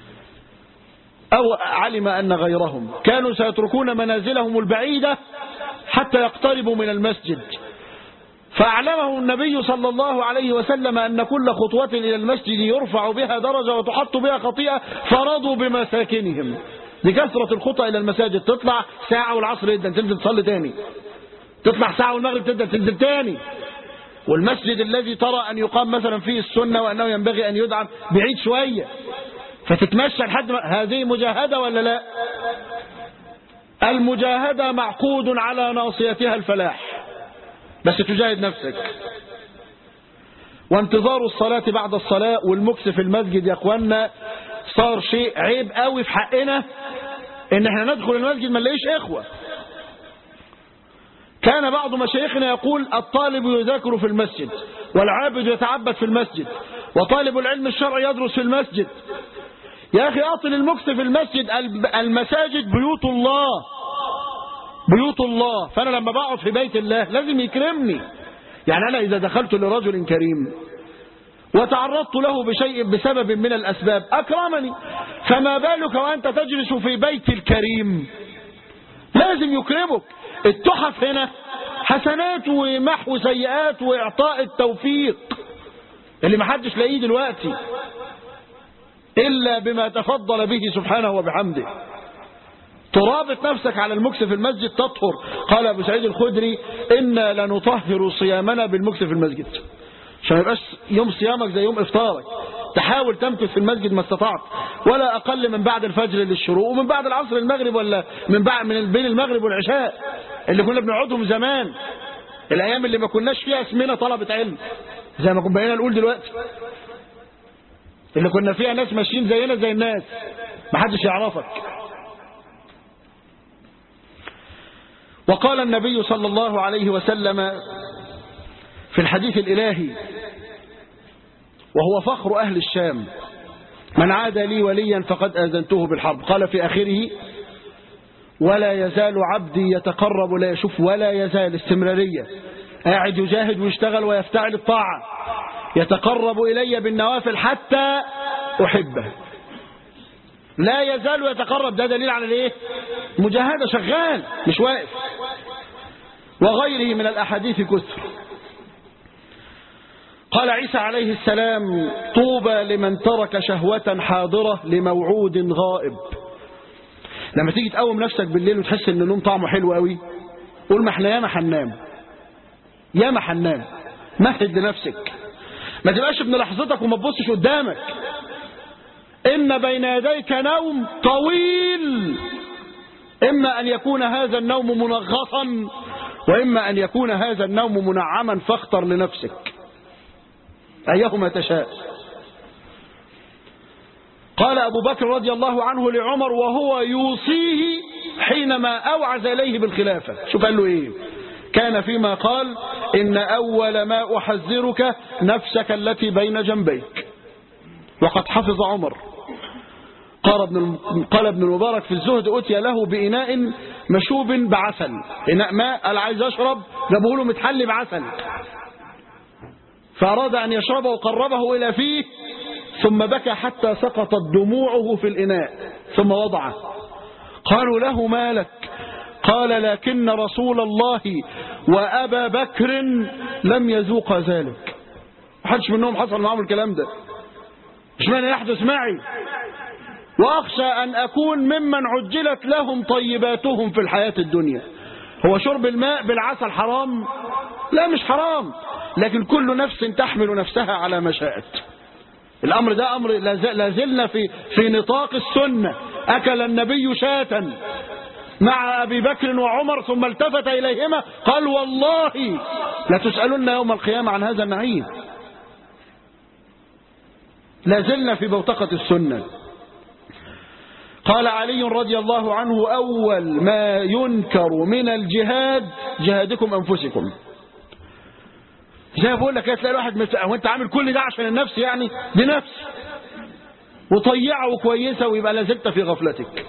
أو علم أن غيرهم كانوا سيتركون منازلهم البعيدة حتى يقتربوا من المسجد، فأعلمه النبي صلى الله عليه وسلم أن كل خطوة إلى المسجد يرفع بها درجة وتحط بها خطيئة، فرضوا بمساكنهم. لكثرة الخطى إلى المساجد، تطلع ساعة والعصر جدا تنزل تصلي تاني، تطلع ساعة والمغرب تبدأ تنزل تاني. والمسجد الذي ترى أن يقام مثلا فيه السنة وأنه ينبغي أن يدعم بعيد شوية، فتتمشى لحد ما. هذه مجاهدة ولا لا؟ المجاهدة معقود على ناصيتها الفلاح، بس تجاهد نفسك. وانتظار الصلاة بعد الصلاة والمكس في المسجد يا اخوانا صار شيء عيب قوي في حقنا ان احنا ندخل المسجد ما نلاقيش اخوة. كان بعض مشايخنا يقول الطالب يذاكر في المسجد والعابد يتعبد في المسجد وطالب العلم الشرعي يدرس في المسجد. يا أخي أطل المكس في المسجد. المساجد بيوت الله، بيوت الله. فأنا لما بقعد في بيت الله لازم يكرمني. يعني أنا إذا دخلت لرجل كريم وتعرضت له بشيء بسبب من الأسباب أكرمني، فما بالك وأنت تجلس في بيت الكريم؟ لازم يكرمك. التحف هنا حسنات ومحو سيئات وإعطاء التوفيق اللي محدش لاقيه دلوقتي إلا بما تفضل به سبحانه وبحمده. ترابط نفسك على المكس في المسجد تطهر. قال أبو سعيد الخدري إنا لنطهر صيامنا بالمكس في المسجد، عشان ما يبقاش يوم صيامك زي يوم إفطارك. تحاول تمكث في المسجد ما استطعت، ولا أقل من بعد الفجر للشروق، ومن بعد العصر المغرب، ولا من بعد من بين المغرب والعشاء اللي كنا بنقعدهم زمان، الأيام اللي ما كناش فيها اسمنا طلبة علم زي ما كنا بقينا نقول دلوقتي، اللي كنا فيها ناس ماشيين زينا زي الناس ما حدش يعرفك. وقال النبي صلى الله عليه وسلم في الحديث الإلهي وهو فخر أهل الشام: من عاد لي وليا فقد آذنته بالحرب. قال في آخره: ولا يزال عبدي يتقرب، لا يشوف ولا يزال، استمرارية، قاعد يجاهد ويشتغل ويفتعل الطاعة، يتقرب إلي بالنوافل حتى أحبه. لا يزال يتقرب، ده دليل على الايه؟ مجاهدة، شغال مش واقف. وغيره من الأحاديث كثر. قال عيسى عليه السلام: طوبى لمن ترك شهوة حاضرة لموعود غائب. لما تيجي تقوم نفسك بالليل وتحس ان النوم طعمه حلو قوي، قول ما احنا ياما حنام، ياما حنام. مهد لنفسك، ما تبقاش ابن لحظتك وما تبصش قدامك. ان بين يديك نوم طويل، اما ان يكون هذا النوم منغصا واما ان يكون هذا النوم منعما، فاختر لنفسك ايهما تشاء. قال أبو بكر رضي الله عنه لعمر وهو يوصيه حينما أوعز إليه بالخلافة، شوف قال له إيه؟ كان فيما قال إن أول ما أحذرك نفسك التي بين جنبيك. وقد حفظ عمر. قال ابن قال ابن المبارك في الزهد أتي له بإناء مشوب بعسل، إناء ماء، قال عايز أشرب، جابوه له متحلي بعسل، فأراد أن يشربه وقربه إلى فيه، ثم بكى حتى سقطت دموعه في الإناء ثم وضعه. قالوا له ما لك؟ قال لكن رسول الله وأبا بكر لم يذوق ذلك. محدش منهم حصل معهم الكلام ده، مش معنى يحدث معي. وأخشى أن أكون ممن عجلت لهم طيباتهم في الحياة الدنيا. هو شرب الماء بالعسل حرام؟ لا مش حرام، لكن كل نفس تحمل نفسها على ما شاءت. الأمر ده أمر لازلنا في في نطاق السنة. أكل النبي شاة مع أبي بكر وعمر ثم التفت إليهما قال والله لتسألن يوم القيامة عن هذا النعيم. لازلنا في بوتقة السنة. قال علي رضي الله عنه أول ما ينكر من الجهاد جهادكم أنفسكم. زي ما بقول لك تلاقي الواحد مت... وانت عامل كل ده عشان النفس، يعني دي نفس وطيعه وكويسة ويبقى لازلت في غفلتك.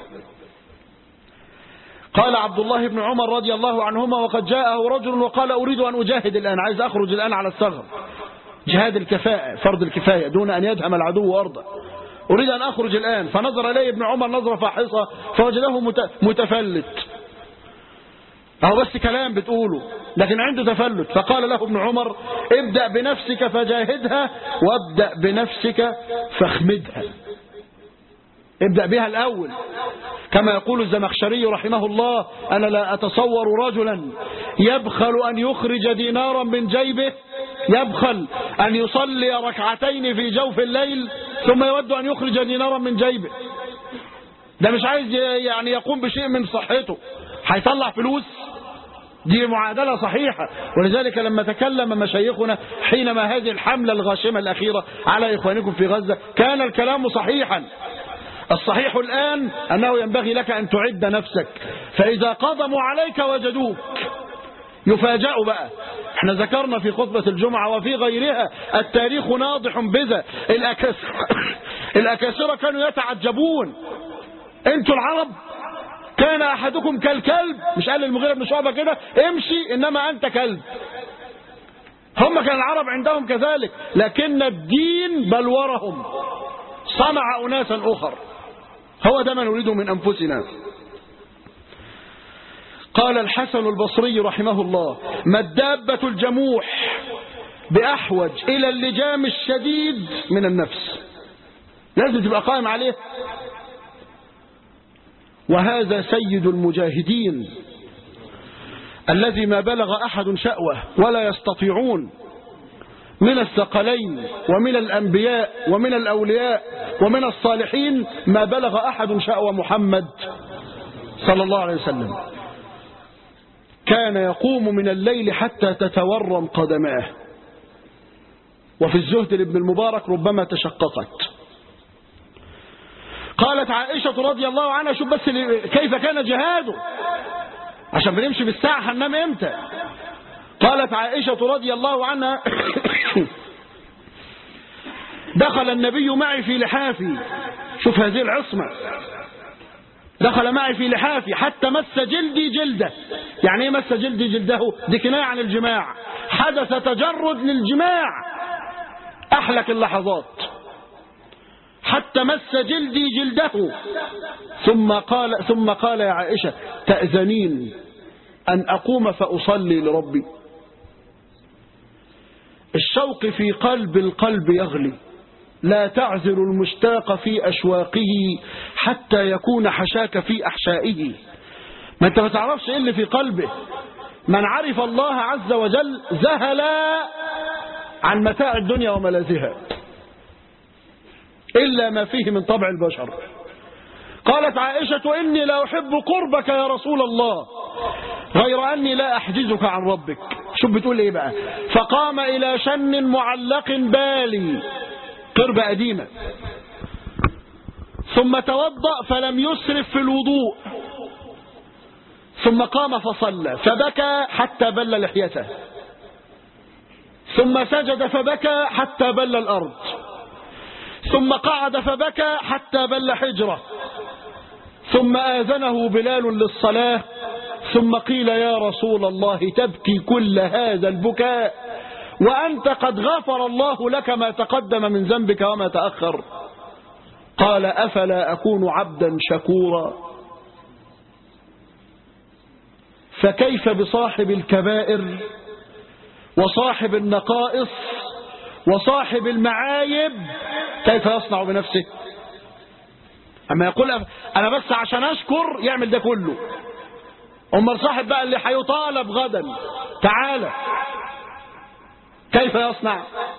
قال عبد الله بن عمر رضي الله عنهما وقد جاءه رجل وقال أريد أن أجاهد الآن، عايز أخرج الآن على الثغر، جهاد الكفاءة فرض الكفاية دون أن يدهم العدو أرضه، أريد أن أخرج الآن. فنظر إليه ابن عمر نظرة فاحصة فوجده متفلت، أهو بس كلام بتقوله لكن عنده تفلت. فقال له ابن عمر ابدأ بنفسك فجاهدها وابدأ بنفسك فاخمدها، ابدأ بها الأول. كما يقول الزمخشري رحمه الله أنا لا أتصور رجلا يبخل أن يخرج دينارا من جيبه، يبخل أن يصلي ركعتين في جوف الليل ثم يود أن يخرج دينارا من جيبه. ده مش عايز يعني يقوم بشيء من صحته، هيطلع فلوس، دي معادلة صحيحة. ولذلك لما تكلم مشايخنا حينما هذه الحملة الغاشمة الأخيرة على إخوانكم في غزة كان الكلام صحيحا. الصحيح الآن أنه ينبغي لك أن تعد نفسك، فإذا قضموا عليك وجدوك يفاجأوا بقى. احنا ذكرنا في خطبة الجمعة وفي غيرها التاريخ ناضح بذا. الأكاسرة الأكاسرة كانوا يتعجبون، انتوا العرب كان أحدكم كالكلب، مش قال المغيرة بن شعبة كده امشي إنما أنت كلب. هم كان العرب عندهم كذلك، لكن الدين بلورهم صنع أناسا أخر. هو ده ما نريده من أنفسنا. قال الحسن البصري رحمه الله ما الدابة الجموح بأحوج إلى اللجام الشديد من النفس، لازم تبقى قائم عليه. وهذا سيد المجاهدين الذي ما بلغ أحد شأوه ولا يستطيعون من الثقلين ومن الأنبياء ومن الأولياء ومن الصالحين، ما بلغ أحد شأوه محمد صلى الله عليه وسلم. كان يقوم من الليل حتى تتورم قدماه. وفي الزهد لابن المبارك ربما تشققت. قالت عائشة رضي الله عنها شوف بس كيف كان جهاده، عشان بنمشي بالساعة هننام امتى. قالت عائشة رضي الله عنها دخل النبي معي في لحافي، شوف هذه العصمة، دخل معي في لحافي حتى مس جلدي جلده. يعني ايه مس جلدي جلده؟ دي كناية عن الجماع، حدث تجرد للجماع، أحلك اللحظات. حتى مس جلدي جلده ثم قال ثم قال يا عائشة تأذنين أن أقوم فأصلي لربي. الشوق في قلب القلب يغلي، لا تعزل المشتاق في أشواقه حتى يكون حشاك في أحشائه. ما أنت ما تعرفش إيه اللي في قلبه. من عرف الله عز وجل زهل عن متاع الدنيا وملاذها إلا ما فيه من طبع البشر. قالت عائشة إني لا أحب قربك يا رسول الله غير أني لا أحجزك عن ربك. شوف بتقول إيه بقى؟ فقام إلى شن معلق بالي، قربة قديمة، ثم توضأ فلم يسرف في الوضوء، ثم قام فصلى فبكى حتى بل لحيته، ثم سجد فبكى حتى بل الأرض، ثم قعد فبكى حتى بل حجره، ثم آذنه بلال للصلاة، ثم قيل يا رسول الله تبكي كل هذا البكاء وأنت قد غفر الله لك ما تقدم من ذنبك وما تأخر؟ قال أفلا أكون عبدا شكورا؟ فكيف بصاحب الكبائر وصاحب النقائص وصاحب المعايب، كيف يصنع بنفسه؟ أما يقول أنا بس عشان أشكر يعمل ده كله. أما صاحب بقى اللي هيطالب غدا تعالى كيف يصنع؟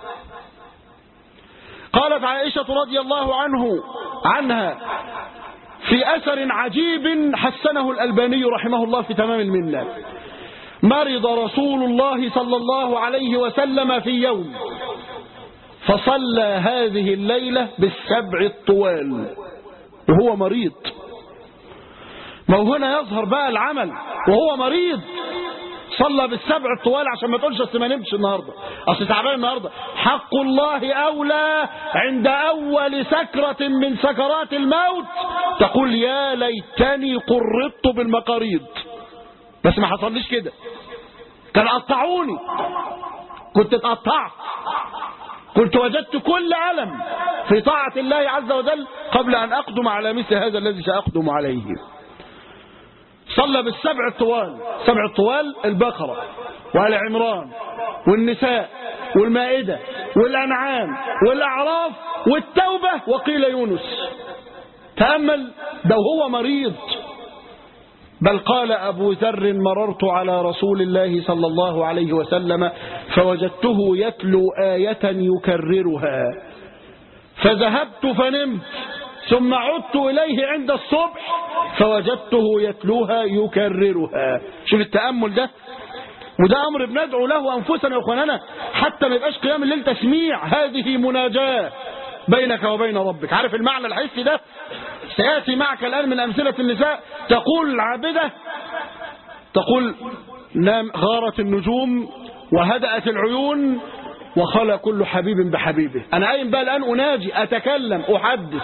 قالت عائشة رضي الله عنه عنها في أثر عجيب حسنه الألباني رحمه الله في تمام المنة: مرض رسول الله صلى الله عليه وسلم في يوم فصلى هذه الليلة بالسبع الطوال وهو مريض. ما هو هنا يظهر بقى العمل وهو مريض. صلى بالسبع الطوال عشان ما تقولش اصل ما نمتش النهارده، اصل تعبان النهارده. حق الله اولى عند اول سكرة من سكرات الموت تقول يا ليتني قرضت بالمقاريض، بس ما حصليش كده. كان قطعوني، كنت اتقطعت، كنت وجدت كل ألم في طاعة الله عز وجل قبل أن أقدم على مثل هذا الذي سأقدم عليه. صلى بالسبع الطوال. سبع الطوال: البقرة وآل عمران والنساء والمائدة والأنعام والأعراف والتوبة وقيل يونس. تأمل، ده وهو مريض. بل قال أبو ذر: مررت على رسول الله صلى الله عليه وسلم فوجدته يتلو آية يكررها فذهبت فنمت ثم عدت إليه عند الصبح فوجدته يتلوها يكررها. شوف التأمل ده، وده أمر بندعو له أنفسنا يا أخواننا حتى ما يبقاش قيام الليل تسميع، هذه مناجاة بينك وبين ربك. عارف المعنى الحسي ده؟ سيأتي معك الآن من أمثلة النساء. تقول العابدة، تقول نام غارت النجوم وهدأت العيون وخلى كل حبيب بحبيبه. أنا قايم بقى الآن أناجي، أتكلم، أحدث.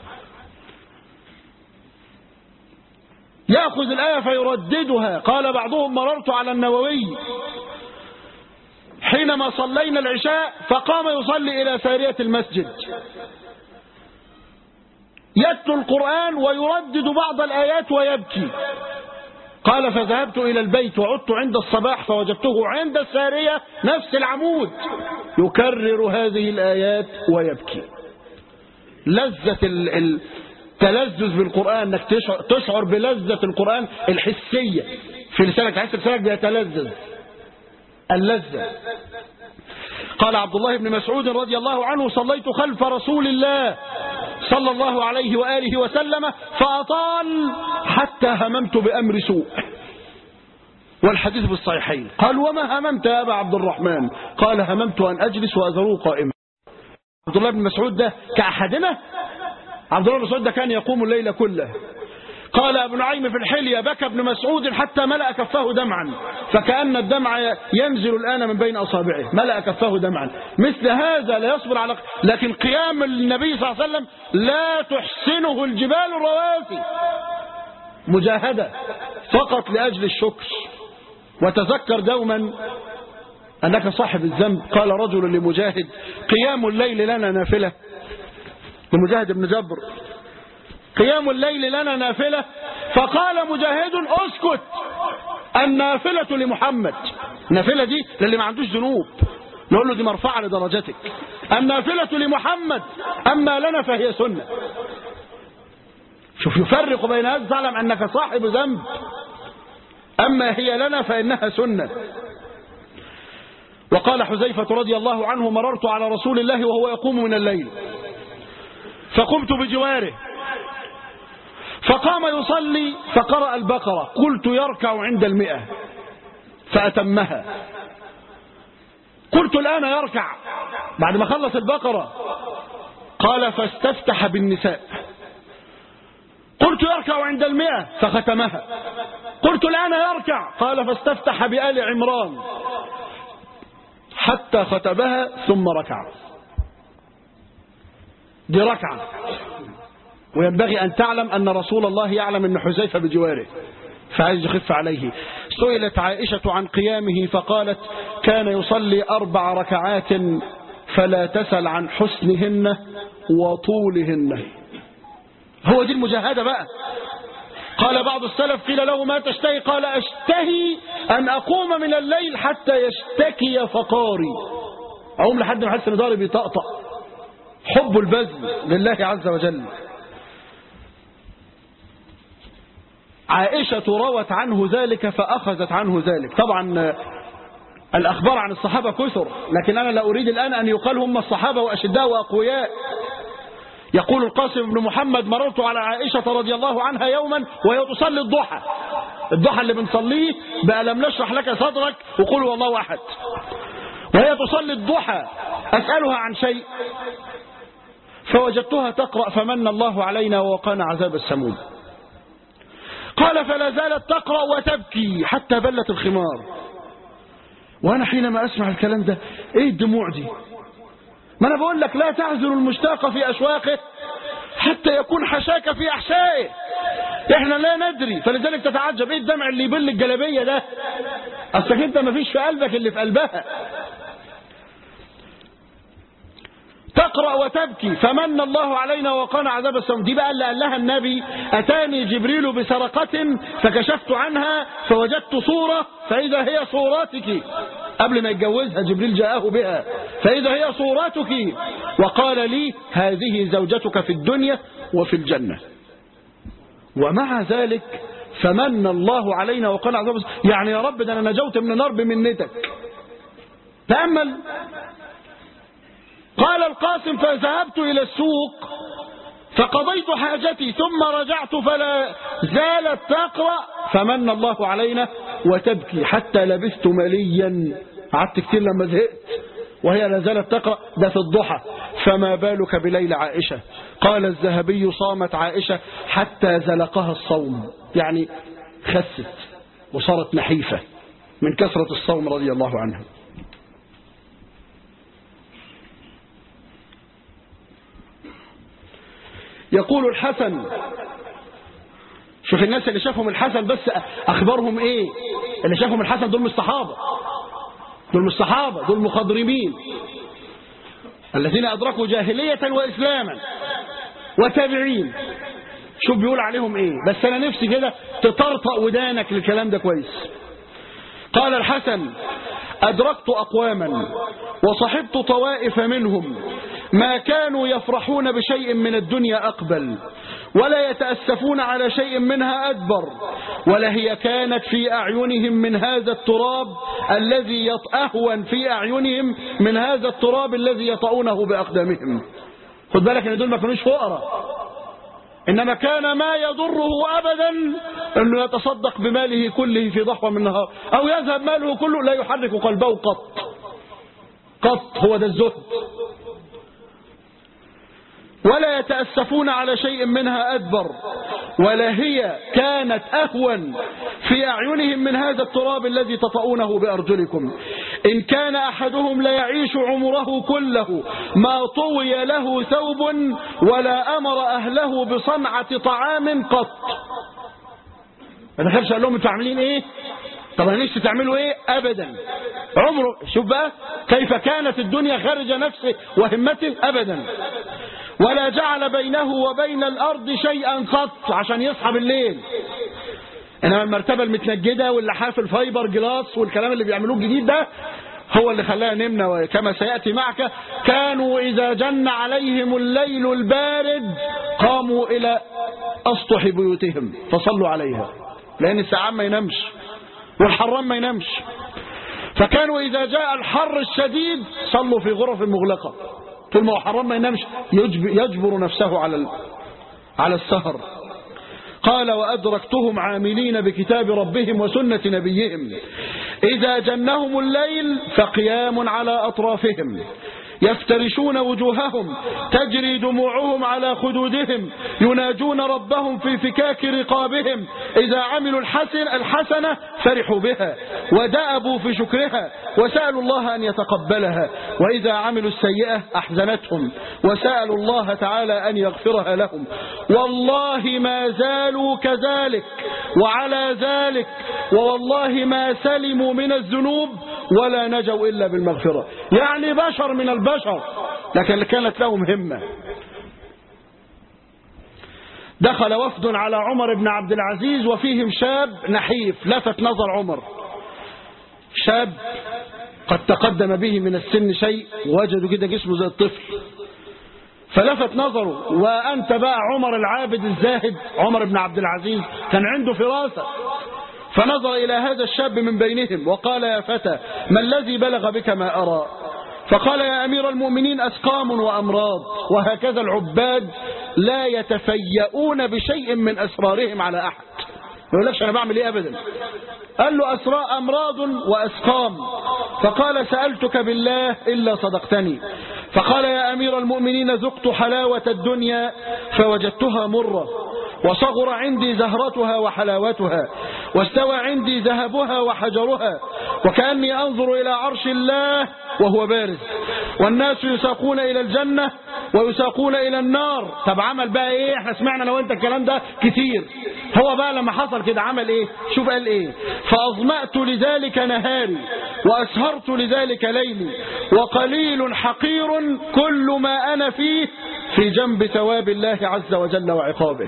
يأخذ الآية فيرددها. قال بعضهم: مررت على النووي حينما صلينا العشاء فقام يصلي إلى سارية المسجد يتلو القرآن ويردد بعض الآيات ويبكي. قال فذهبت إلى البيت وعدت عند الصباح فوجدته عند السارية نفس العمود يكرر هذه الآيات ويبكي. لذة التلذذ بالقرآن، انك تشعر بلذة القرآن الحسية في لسانك، تحس لسانك بيتلذذ اللذة. قال عبد الله بن مسعود رضي الله عنه: صليت خلف رسول الله صلى الله عليه وآله وسلم فأطال حتى هممت بأمر سوء، والحديث بالصحيحين. قال: وما هممت يا أبا عبد الرحمن؟ قال: هممت أن أجلس وأذروه قائما. عبد الله بن مسعود ده كأحدنا. عبد الله بن مسعود ده كان يقوم الليل كله. قال ابن نعيم في الحلية: بكى ابن مسعود حتى ملأ كفاه دمعا فكأن الدمع ينزل الآن من بين أصابعه، ملأ كفاه دمعا. مثل هذا لا يصبر على، لكن قيام النبي صلى الله عليه وسلم لا تحسنه الجبال الرواسي. مجاهدة فقط لأجل الشكر. وتذكر دوما أنك صاحب الذنب. قال رجل لمجاهد: قيام الليل لنا نافلة. لمجاهد بن جبر: قيام الليل لنا نافلة. فقال مجاهد: اسكت، النافلة لمحمد. النافلة دي للي ما عندوش ذنوب، نقول له دي مرفعة لدرجتك. النافلة لمحمد، أما لنا فهي سنة. شوف يفرق بين هذا، تعلم أنك صاحب ذنب، أما هي لنا فإنها سنة. وقال حذيفة رضي الله عنه: مررت على رسول الله وهو يقوم من الليل فقمت بجواره فقام يصلي فقرأ البقرة، قلت يركع عند المئة فأتمها. قلت الآن يركع بعد ما خلص البقرة، قال فاستفتح بالنساء. قلت يركع عند المئة فختمها. قلت الآن يركع، قال فاستفتح بآل عمران حتى ختمها ثم ركع. دي ركعة. وينبغي أن تعلم أن رسول الله يعلم أن حذيفة بجواره فعايز يخف عليه. سئلت عائشة عن قيامه فقالت: كان يصلي أربع ركعات فلا تسل عن حسنهن وطولهن. هو دي المجاهدة بقى. قال بعض السلف: قيل له ما تشتهي؟ قال: أشتهي أن أقوم من الليل حتى يشتكي فقاري، أقوم لحد ما أحس إن ضهري بيطقطق. حب البذل لله عز وجل. عائشة روت عنه ذلك فأخذت عنه ذلك. طبعا الأخبار عن الصحابة كثر، لكن أنا لا أريد الآن أن يقال هم الصحابة وأشداء وأقوياء. يقول القاسم بن محمد: مررت على عائشة رضي الله عنها يوما وهي تصلي الضحى، الضحى اللي بنصليه بألم نشرح لك صدرك وقل والله أحد، وهي تصلي الضحى، أسألها عن شيء فوجدتها تقرأ فمن الله علينا ووقانا عذاب السموم. قال فلا زالت تقرأ وتبكي حتى بلت الخمار. وأنا حينما أسمع الكلام ده: إيه الدموع دي؟ ما أنا بقول لك لا تعزل المشتاق في أشواقه حتى يكون حشاك في أحشائه. إحنا لا ندري، فلذلك تتعجب إيه الدمع اللي يبل الجلبية ده؟ أصلك أنت ما فيش في قلبك اللي في قلبها. تقرأ وتبكي فمن الله علينا وقانا عذاب السموم. دي بقى اللي قال لها النبي: أتاني جبريل بسرقة فكشفت عنها فوجدت صورة فإذا هي صورتك. قبل ما يتجوزها جبريل جاءه بها، فإذا هي صورتك، وقال لي: هذه زوجتك في الدنيا وفي الجنة. ومع ذلك فمن الله علينا وقانا عذاب السموم. يعني يا رب ده أنا نجوت من النار بمنتك. تأمل. قال القاسم: فذهبت إلى السوق فقضيت حاجتي ثم رجعت فلا زالت تقرأ فمن الله علينا وتبكي حتى لبثت مليا. قعدت كتير لما زهقت وهي لا زالت تقرأ. ده في الضحى. فما بالك بليل عائشة؟ قال الذهبي: صامت عائشة حتى زلقها الصوم، يعني خست وصارت نحيفة من كثرة الصوم رضي الله عنها. يقول الحسن، شوف الناس اللي شافهم الحسن بس أخبارهم إيه؟ اللي شافهم الحسن دول مش صحابة، دول مش صحابة، دول مخضرمين الذين أدركوا جاهلية وإسلاما وتابعين. شوف بيقول عليهم إيه، بس أنا نفسي كده تطرطق ودانك للكلام ده كويس. قال الحسن: أدركت أقواما وصحبت طوائف منهم ما كانوا يفرحون بشيء من الدنيا أقبل ولا يتأسفون على شيء منها أدبر، ولا هي كانت في أعينهم من هذا التراب الذي أهون في أعينهم من هذا التراب الذي يطؤونه بأقدامهم. خد بالك ان دول ما كانوش فقراء، إنما كان ما يضره أبدا أنه يتصدق بماله كله في ضحوة من النهار، أو يذهب ماله كله لا يحرك قلبه قط قط. هو ده الزهد. ولا يتأسفون على شيء منها أدبر، ولا هي كانت أهون في أعينهم من هذا التراب الذي تطؤونه بأرجلكم. إن كان أحدهم ليعيش عمره كله ما طوي له ثوب ولا أمر أهله بصنعة طعام قط. ما دخلش قال لهم انتوا عاملين ايه؟ طب انا نفسي تعملوا ايه؟ ابدا. عمره. شوف بقى كيف كانت الدنيا خارج نفسه وهمته. ابدا. ولا جعل بينه وبين الارض شيئا قط عشان يصحى بالليل. انما المرتبه المتنجده واللحاف الفايبر جلاس والكلام اللي بيعملوه الجديد ده هو اللي خلاها نمنا، وكما سيأتي معك كانوا إذا جن عليهم الليل البارد قاموا إلى أسطح بيوتهم فصلوا عليها، لأن السعام ما ينامش والحرام ما ينامش. فكانوا إذا جاء الحر الشديد صلوا في غرف مغلقة، طول ما هو حرام ما ينامش يجبر نفسه على على السهر. قال وأدركتهم عاملين بكتاب ربهم وسنة نبيهم إذا جنهم الليل فقيام على أطرافهم يفترشون وجوههم تجري دموعهم على خدودهم يناجون ربهم في فكاك رقابهم إذا عملوا الحسن الحسنة فرحوا بها ودأبوا في شكرها وسألوا الله أن يتقبلها، وإذا عملوا السيئة أحزنتهم وسألوا الله تعالى أن يغفرها لهم. والله ما زالوا كذلك وعلى ذلك، ووالله ما سلموا من الذنوب ولا نجوا إلا بالمغفرة. يعني بشر من البشر، لكن كانت لهم همة. دخل وفد على عمر بن عبد العزيز وفيهم شاب نحيف لفت نظر عمر، شاب قد تقدم به من السن شيء، وجدوا كده جسمه زي الطفل فلفت نظره. وأنت بقى عمر العابد الزاهد عمر بن عبد العزيز كان عنده فراسة، فنظر إلى هذا الشاب من بينهم وقال يا فتى ما الذي بلغ بك ما أرى؟ فقال يا أمير المؤمنين أسقام وأمراض، وهكذا العباد لا يتفيئون بشيء من أسرارهم على أحد. ما يقولكش أنا بعمل إيه أبدا. قال له أسراء أمراض وأسقام. فقال سألتك بالله إلا صدقتني. فقال يا أمير المؤمنين ذقت حلاوة الدنيا فوجدتها مرة، وصغر عندي زهرتها وحلاوتها، واستوى عندي ذهبها وحجرها، وكأني أنظر إلى عرش الله وهو بارز، والناس يساقون إلى الجنة ويساقون إلى النار. طب عمل بقى إيه؟ احنا سمعنا لو أنت الكلام ده كتير. هو بقى لما حصل كده عمل إيه؟ شوف قال إيه؟ فأظمأت لذلك نهاري وأسهرت لذلك ليلي، وقليل حقير كل ما أنا فيه في جنب ثواب الله عز وجل وعقابه.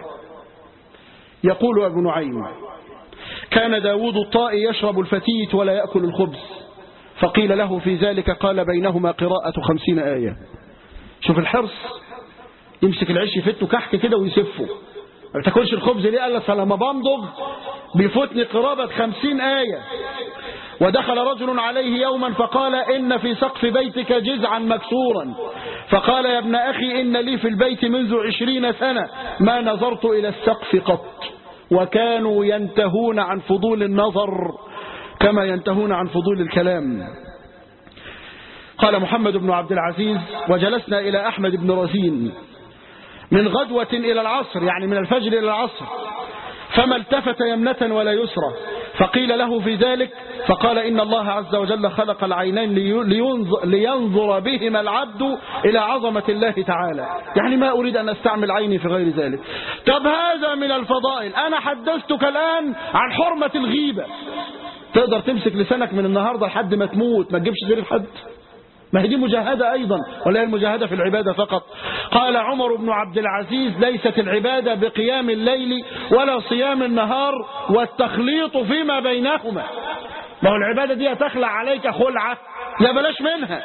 يقول أبو نعيم كان داود الطائي يشرب الفتيت ولا يأكل الخبز، فقيل له في ذلك قال بينهما قراءة خمسين آية. شوف الحرص، يمسك العيش يفته كحك كده ويسفه. ما بتاكلش الخبز ليه؟ قال لك فلما بمضغ بيفوتني قرابة خمسين آية. ودخل رجل عليه يوما فقال إن في سقف بيتك جذعا مكسورا، فقال يا ابن أخي إن لي في البيت منذ عشرين سنة ما نظرت إلى السقف قط. وكانوا ينتهون عن فضول النظر كما ينتهون عن فضول الكلام. قال محمد بن عبد العزيز وجلسنا إلى أحمد بن رزين من غدوة إلى العصر، يعني من الفجر إلى العصر، فما التفت يمنة ولا يسرى، فقيل له في ذلك فقال إن الله عز وجل خلق العينين لينظر, لينظر بهما العبد إلى عظمة الله تعالى، يعني ما أريد أن أستعمل عيني في غير ذلك. طب هذا من الفضائل. أنا حدثتك الآن عن حرمة الغيبة. تقدر تمسك لسانك من النهاردة لحد ما تموت ما تجيبش غير الحد؟ ما هي دي مجاهدة أيضا، ولا هي المجاهدة في العبادة فقط. قال عمر بن عبد العزيز ليست العبادة بقيام الليل ولا صيام النهار والتخليط فيما بينهما. ما هو العبادة دي هتخلع عليك خلعة لا بلاش منها،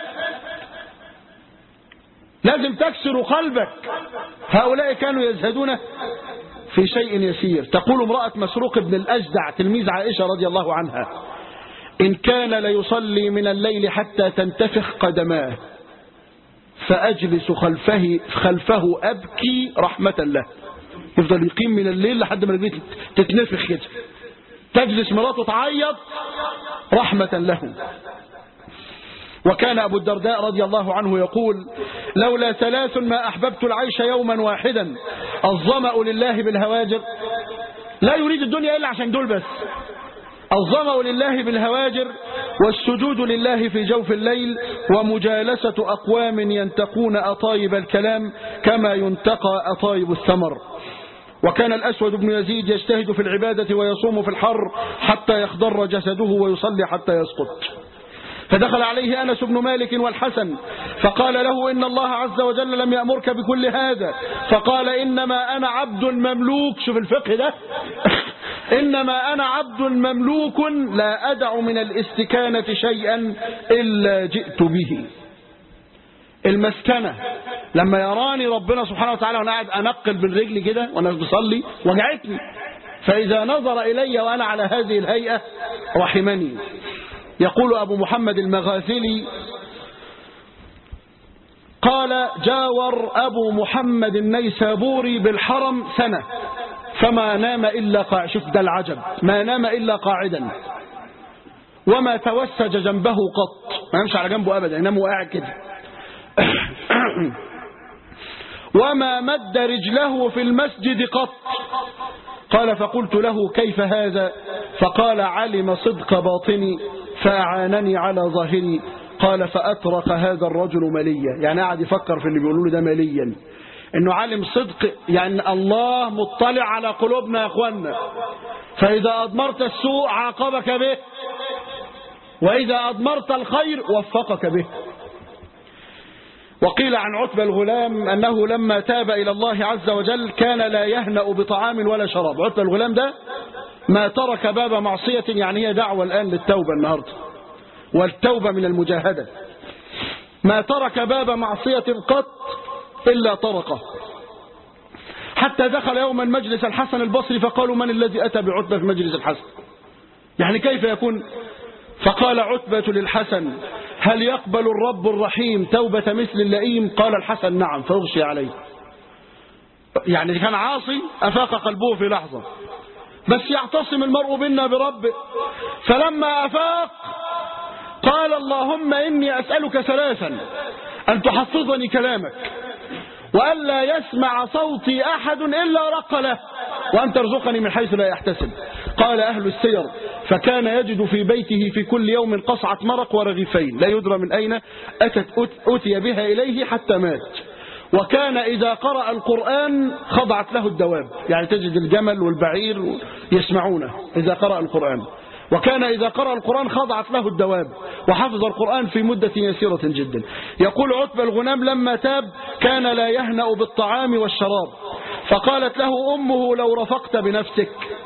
لازم تكسر قلبك. هؤلاء كانوا يزهدون في شيء يسير. تقول امرأة مسروق بن الأجدع تلميذ عائشة رضي الله عنها إن كان ليصلي من الليل حتى تنتفخ قدماه فأجلس خلفه, خلفه أبكي رحمة له. يفضل يقيم من الليل لحد ما البيت تتنفخ كده، تجلس مراته تعيط رحمة له. وكان أبو الدرداء رضي الله عنه يقول لولا ثلاث ما أحببت العيش يوما واحدا، الظمأ لله بالهواجر، لا يريد الدنيا إلا عشان دول بس، الظمأ لله بالهواجر، والسجود لله في جوف الليل، ومجالسة أقوام ينتقون أطايب الكلام كما ينتقى أطايب الثمر. وكان الأسود بن يزيد يجتهد في العبادة ويصوم في الحر حتى يخضر جسده ويصلي حتى يسقط. فدخل عليه أنس بن مالك والحسن فقال له إن الله عز وجل لم يأمرك بكل هذا، فقال إنما أنا عبد مملوك. شوف الفقه ده إنما أنا عبد مملوك لا أدع من الاستكانة شيئا إلا جئت به. المسكنة لما يراني ربنا سبحانه وتعالى وأنا قاعد أنقل بالرجل كده وأنا بصلي وجعتني، فإذا نظر إلي وأنا على هذه الهيئة رحمني. يقول أبو محمد المغازلي قال: جاور أبو محمد النيسابوري بالحرم سنة فما نام إلا قاعدا. شوف ده العجب، ما نام إلا قاعدا وما توسج جنبه قط، ما يمشي على جنبه أبدا، ينام وقاعد كده. وما مد رجله في المسجد قط. قال: فقلت له: كيف هذا؟ فقال: علم صدق باطني فأعانني على ظاهري. قال: فأترك هذا الرجل مليا، يعني قاعد يفكر في اللي بيقولوا له ده مليا، انه علم صدق، يعني الله مطلع على قلوبنا يا اخوانا، فإذا أضمرت السوء عاقبك به، وإذا أضمرت الخير وفقك به. وقيل عن عتبة الغلام أنه لما تاب إلى الله عز وجل كان لا يهنأ بطعام ولا شراب. عتبة الغلام ده ما ترك باب معصية، يعني هي دعوة الآن للتوبة النهاردة، والتوبة من المجاهدة. ما ترك باب معصية قط إلا طرقه، حتى دخل يوما مجلس الحسن البصري فقالوا: من الذي أتى بعتبة في مجلس الحسن؟ يعني كيف يكون؟ فقال عتبة للحسن: هل يقبل الرب الرحيم توبة مثل اللئيم؟ قال الحسن: نعم. فأغشي عليه، يعني كان عاصي أفاق قلبه في لحظة، بس يعتصم المرء منا بربه. فلما أفاق قال: اللهم إني أسألك ثلاثا: أن تحفظني كلامك، وألا يسمع صوتي أحد إلا رق له، وأن ترزقني من حيث لا يحتسب. قال أهل السير: فكان يجد في بيته في كل يوم قصعة مرق ورغيفين لا يدرى من أين أتت أتي بها إليه حتى مات. وكان إذا قرأ القرآن خضعت له الدواب، يعني تجد الجمل والبعير يسمعونه إذا قرأ القرآن. وكان إذا قرأ القرآن خضعت له الدواب، وحفظ القرآن في مدة يسيرة جدا. يقول عتبة الغلام: لما تاب كان لا يهنأ بالطعام والشراب، فقالت له أمه: لو رفقت بنفسك،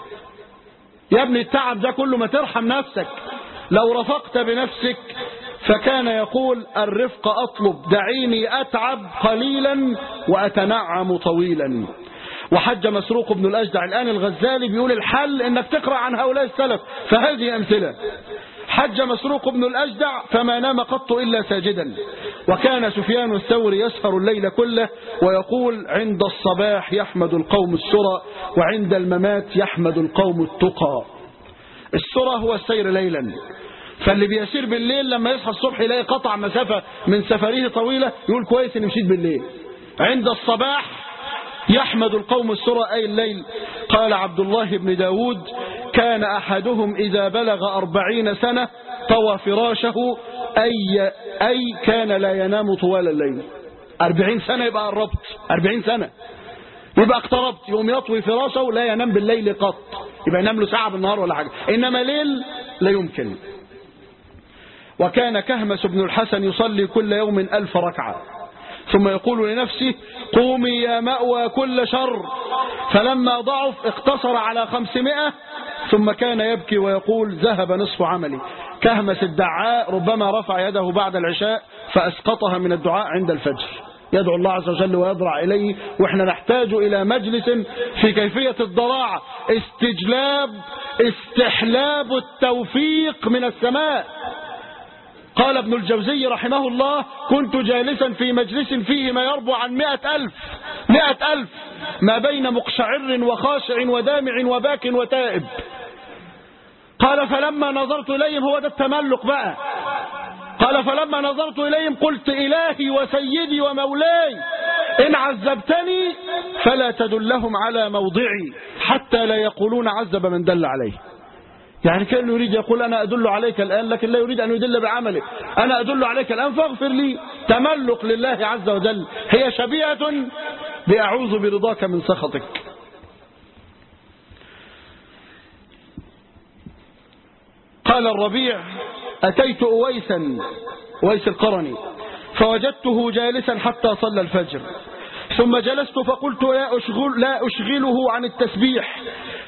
يا ابني التعب ده كله ما ترحم نفسك، لو رفقت بنفسك. فكان يقول: الرفق أطلب، دعيني أتعب قليلا وأتنعم طويلا. وحج مسروق بن الأجدع. الآن الغزالي بيقول الحل إنك تقرأ عن هؤلاء السلف، فهذه أمثلة. حج مسروق بن الأجدع فما نام قط إلا ساجدا. وكان سفيان الثوري يسهر الليل كله ويقول: عند الصباح يحمد القوم السرى، وعند الممات يحمد القوم التقى. السرى هو السير ليلا، فاللي بيسير بالليل لما يصحى الصبح يلاقي قطع مسافة من سفريه طويلة يقول: كويس إني مشيت بالليل. عند الصباح يحمد القوم السرى أي الليل. قال عبد الله بن داود: كان أحدهم إذا بلغ أربعين سنة طوى فراشه، أي, أي كان لا ينام طوال الليل. أربعين سنة يبقى قربت، أربعين سنة يبقى اقتربت، يوم يطوي فراشه لا ينام بالليل قط، يبقى ينام له ساعة بالنهار ولا حاجة، إنما ليل لا يمكن. وكان كهمس بن الحسن يصلي كل يوم ألف ركعة، ثم يقول لنفسه: قومي يا مأوى كل شر. فلما ضعف اقتصر على خمسمائة، ثم كان يبكي ويقول: ذهب نصف عملي. كهمس الدعاء ربما رفع يده بعد العشاء فأسقطها من الدعاء عند الفجر، يدعو الله عز وجل ويضرع إليه. وإحنا نحتاج إلى مجلس في كيفية الضراعة، استجلاب استحلاب التوفيق من السماء. قال ابن الجوزي رحمه الله: كنت جالسا في مجلس فيه ما يربو عن مئة ألف مئة ألف ما بين مقشعر وخاشع ودامع وباك وتائب. قال: فلما نظرت إليهم، هو ده التملق بقى، قال: فلما نظرت إليهم قلت: إلهي وسيدي ومولاي، إن عذبتني فلا تدلهم على موضعي حتى لا يقولون عذب من دل عليه. يعني كان يريد يقول: أنا أدل عليك الآن، لكن لا يريد أن يدل بعمله. أنا أدل عليك الآن فاغفر لي. تملق لله عز وجل هي شبيهة بأعوذ برضاك من سخطك. قال الربيع: أتيت أويسا، أويس القرني، فوجدته جالسا حتى صلى الفجر، ثم جلست فقلت: لا, أشغل لا أشغله عن التسبيح،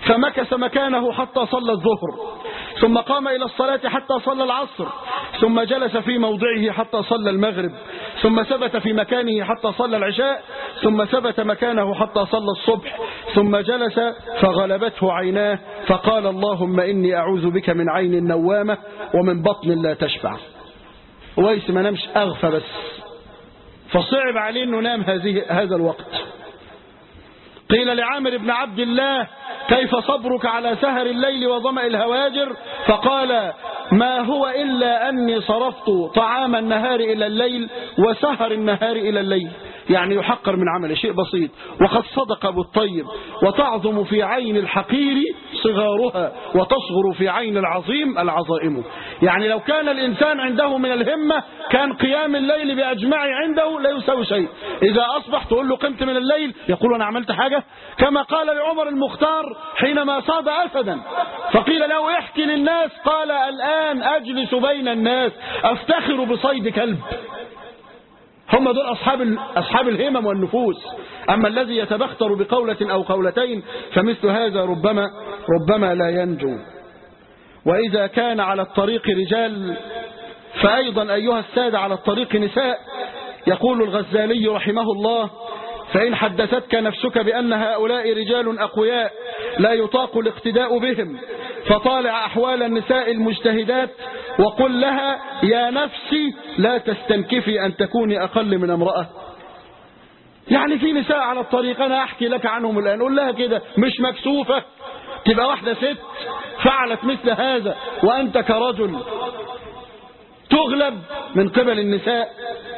فمكث مكانه حتى صلى الظهر، ثم قام إلى الصلاة حتى صلى العصر، ثم جلس في موضعه حتى صلى المغرب، ثم ثبت في مكانه حتى صلى العشاء، ثم ثبت مكانه حتى صلى الصبح، ثم جلس فغلبته عيناه فقال اللهم إني أعوذ بك من عين نوامة ومن بطن لا تشبع. ويس ما نمش أغفى بس، فصعب عليه أنه نام هذه هذا الوقت. قيل لعامر بن عبد الله كيف صبرك على سهر الليل وظمأ الهواجر؟ فقال ما هو إلا أني صرفت طعام النهار إلى الليل وسهر النهار إلى الليل، يعني يحقر من عمل شيء بسيط. وقد صدق أبو الطيب وتعظم في عين الحقير صغارها وتصغر في عين العظيم العظائم. يعني لو كان الإنسان عنده من الهمة كان قيام الليل بأجمع عنده لا يساوي شيء. إذا أصبح تقول له قمت من الليل يقول أنا عملت حاجة، كما قال لعمر المختار حينما صاد أسدا فقيل له احكي للناس، قال الآن أجلس بين الناس أفتخر بصيد كلب. هم دول أصحاب أصحاب الهمم والنفوس. أما الذي يتبختر بقولة أو قولتين فمثل هذا ربما ربما لا ينجو. وإذا كان على الطريق رجال فأيضا أيها السادة على الطريق نساء. يقول الغزالي رحمه الله فإن حدثتك نفسك بأن هؤلاء رجال أقوياء لا يطاق الاقتداء بهم فطالع أحوال النساء المجتهدات وقل لها يا نفسي لا تستنكفي أن تكوني أقل من امرأة. يعني في نساء على الطريق أنا أحكي لك عنهم الآن، قل لها كده مش مكسوفة تبقى واحدة ست فعلت مثل هذا وأنت كرجل تغلب من قبل النساء.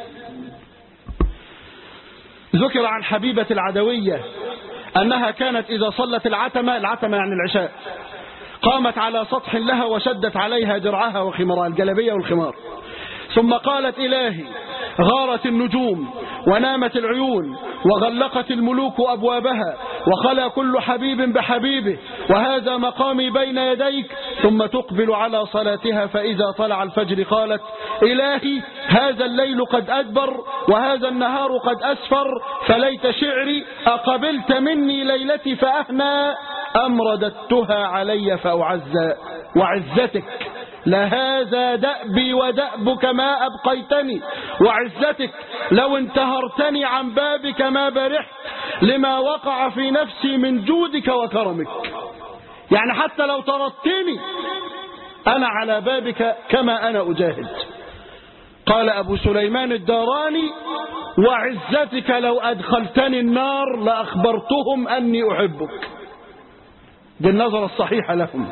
ذكر عن حبيبة العدوية أنها كانت إذا صلت العتمة، العتمة يعني العشاء، قامت على سطح لها وشدت عليها درعها وخمارها، الجلبية والخمار، ثم قالت إلهي غارت النجوم ونامت العيون وغلقت الملوك أبوابها وخلا كل حبيب بحبيبه وهذا مقامي بين يديك، ثم تقبل على صلاتها فإذا طلع الفجر قالت إلهي هذا الليل قد أدبر وهذا النهار قد أسفر فليت شعري أقبلت مني ليلتي فأهنى أم رددتها علي فأعزى وعزتك لهذا دأبي ودأبك ما أبقيتني وعزتك لو انتهرتني عن بابك ما برحت لما وقع في نفسي من جودك وكرمك. يعني حتى لو طردتني أنا على بابك كما أنا أجاهد. قال أبو سليمان الداراني وعزتك لو أدخلتني النار لأخبرتهم أني أحبك. دي النظرة الصحيحة لهم.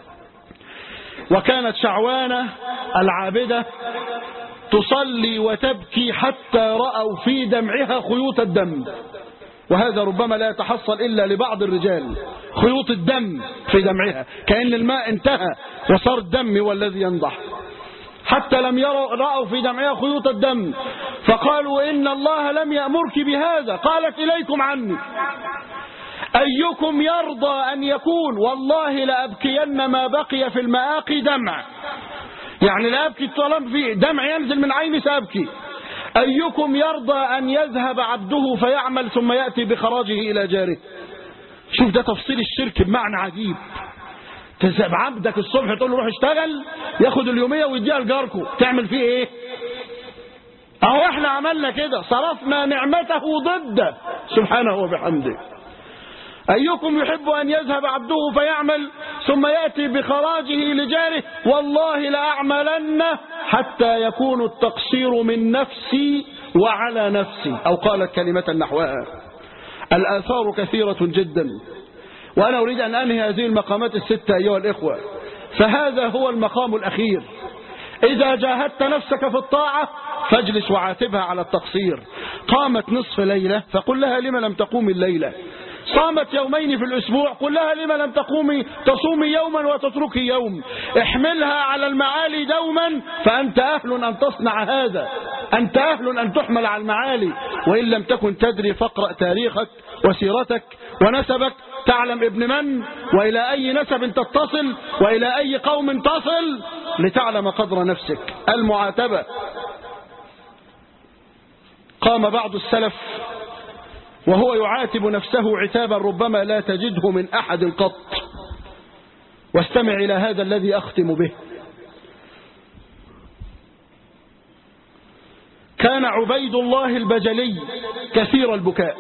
وكانت شعوانة العابدة تصلي وتبكي حتى رأوا في دمعها خيوط الدم، وهذا ربما لا يتحصل إلا لبعض الرجال، خيوط الدم في دمعها كأن الماء انتهى وصار الدم هو الذي ينضح، حتى لم يروا رأوا في دمعها خيوط الدم فقالوا إن الله لم يأمرك بهذا. قالت إليكم عني أيكم يرضى أن يكون والله لأبكين ما بقي في المآقي دمع، يعني لا أبكي طالما في دمع ينزل من عيني سأبكي. أيكم يرضى أن يذهب عبده فيعمل ثم يأتي بخراجه إلى جاره. شوف ده تفصيل الشرك بمعنى عجيب. تذهب عبدك الصبح تقول له روح اشتغل ياخد اليومية ويديها لجاركم، تعمل فيه ايه؟ اهو احنا عملنا كده، صرفنا نعمته ضده سبحانه وبحمده. أيكم يحب أن يذهب عبده فيعمل ثم يأتي بخراجه لجاره والله لأعملن حتى يكون التقصير من نفسي وعلى نفسي، أو قالت كلمة نحوها. الآثار كثيرة جدا وأنا أريد أن أنهي هذه المقامات الستة أيها الإخوة. فهذا هو المقام الأخير. إذا جاهدت نفسك في الطاعة فاجلس وعاتبها على التقصير. قامت نصف ليلة فقل لها لما لم تقومي الليلة. صامت يومين في الأسبوع قل لها لما لم تقومي تصومي يوما وتتركي يوم. احملها على المعالي دوما فأنت أهل أن تصنع هذا، أنت أهل أن تحمل على المعالي. وإن لم تكن تدري فاقرأ تاريخك وسيرتك ونسبك تعلم ابن من وإلى أي نسب تتصل وإلى أي قوم تصل لتعلم قدر نفسك. المعاتبة. قام بعض السلف وهو يعاتب نفسه عتابا ربما لا تجده من أحد قط. واستمع إلى هذا الذي أختم به. كان عبيد الله البجلي كثير البكاء،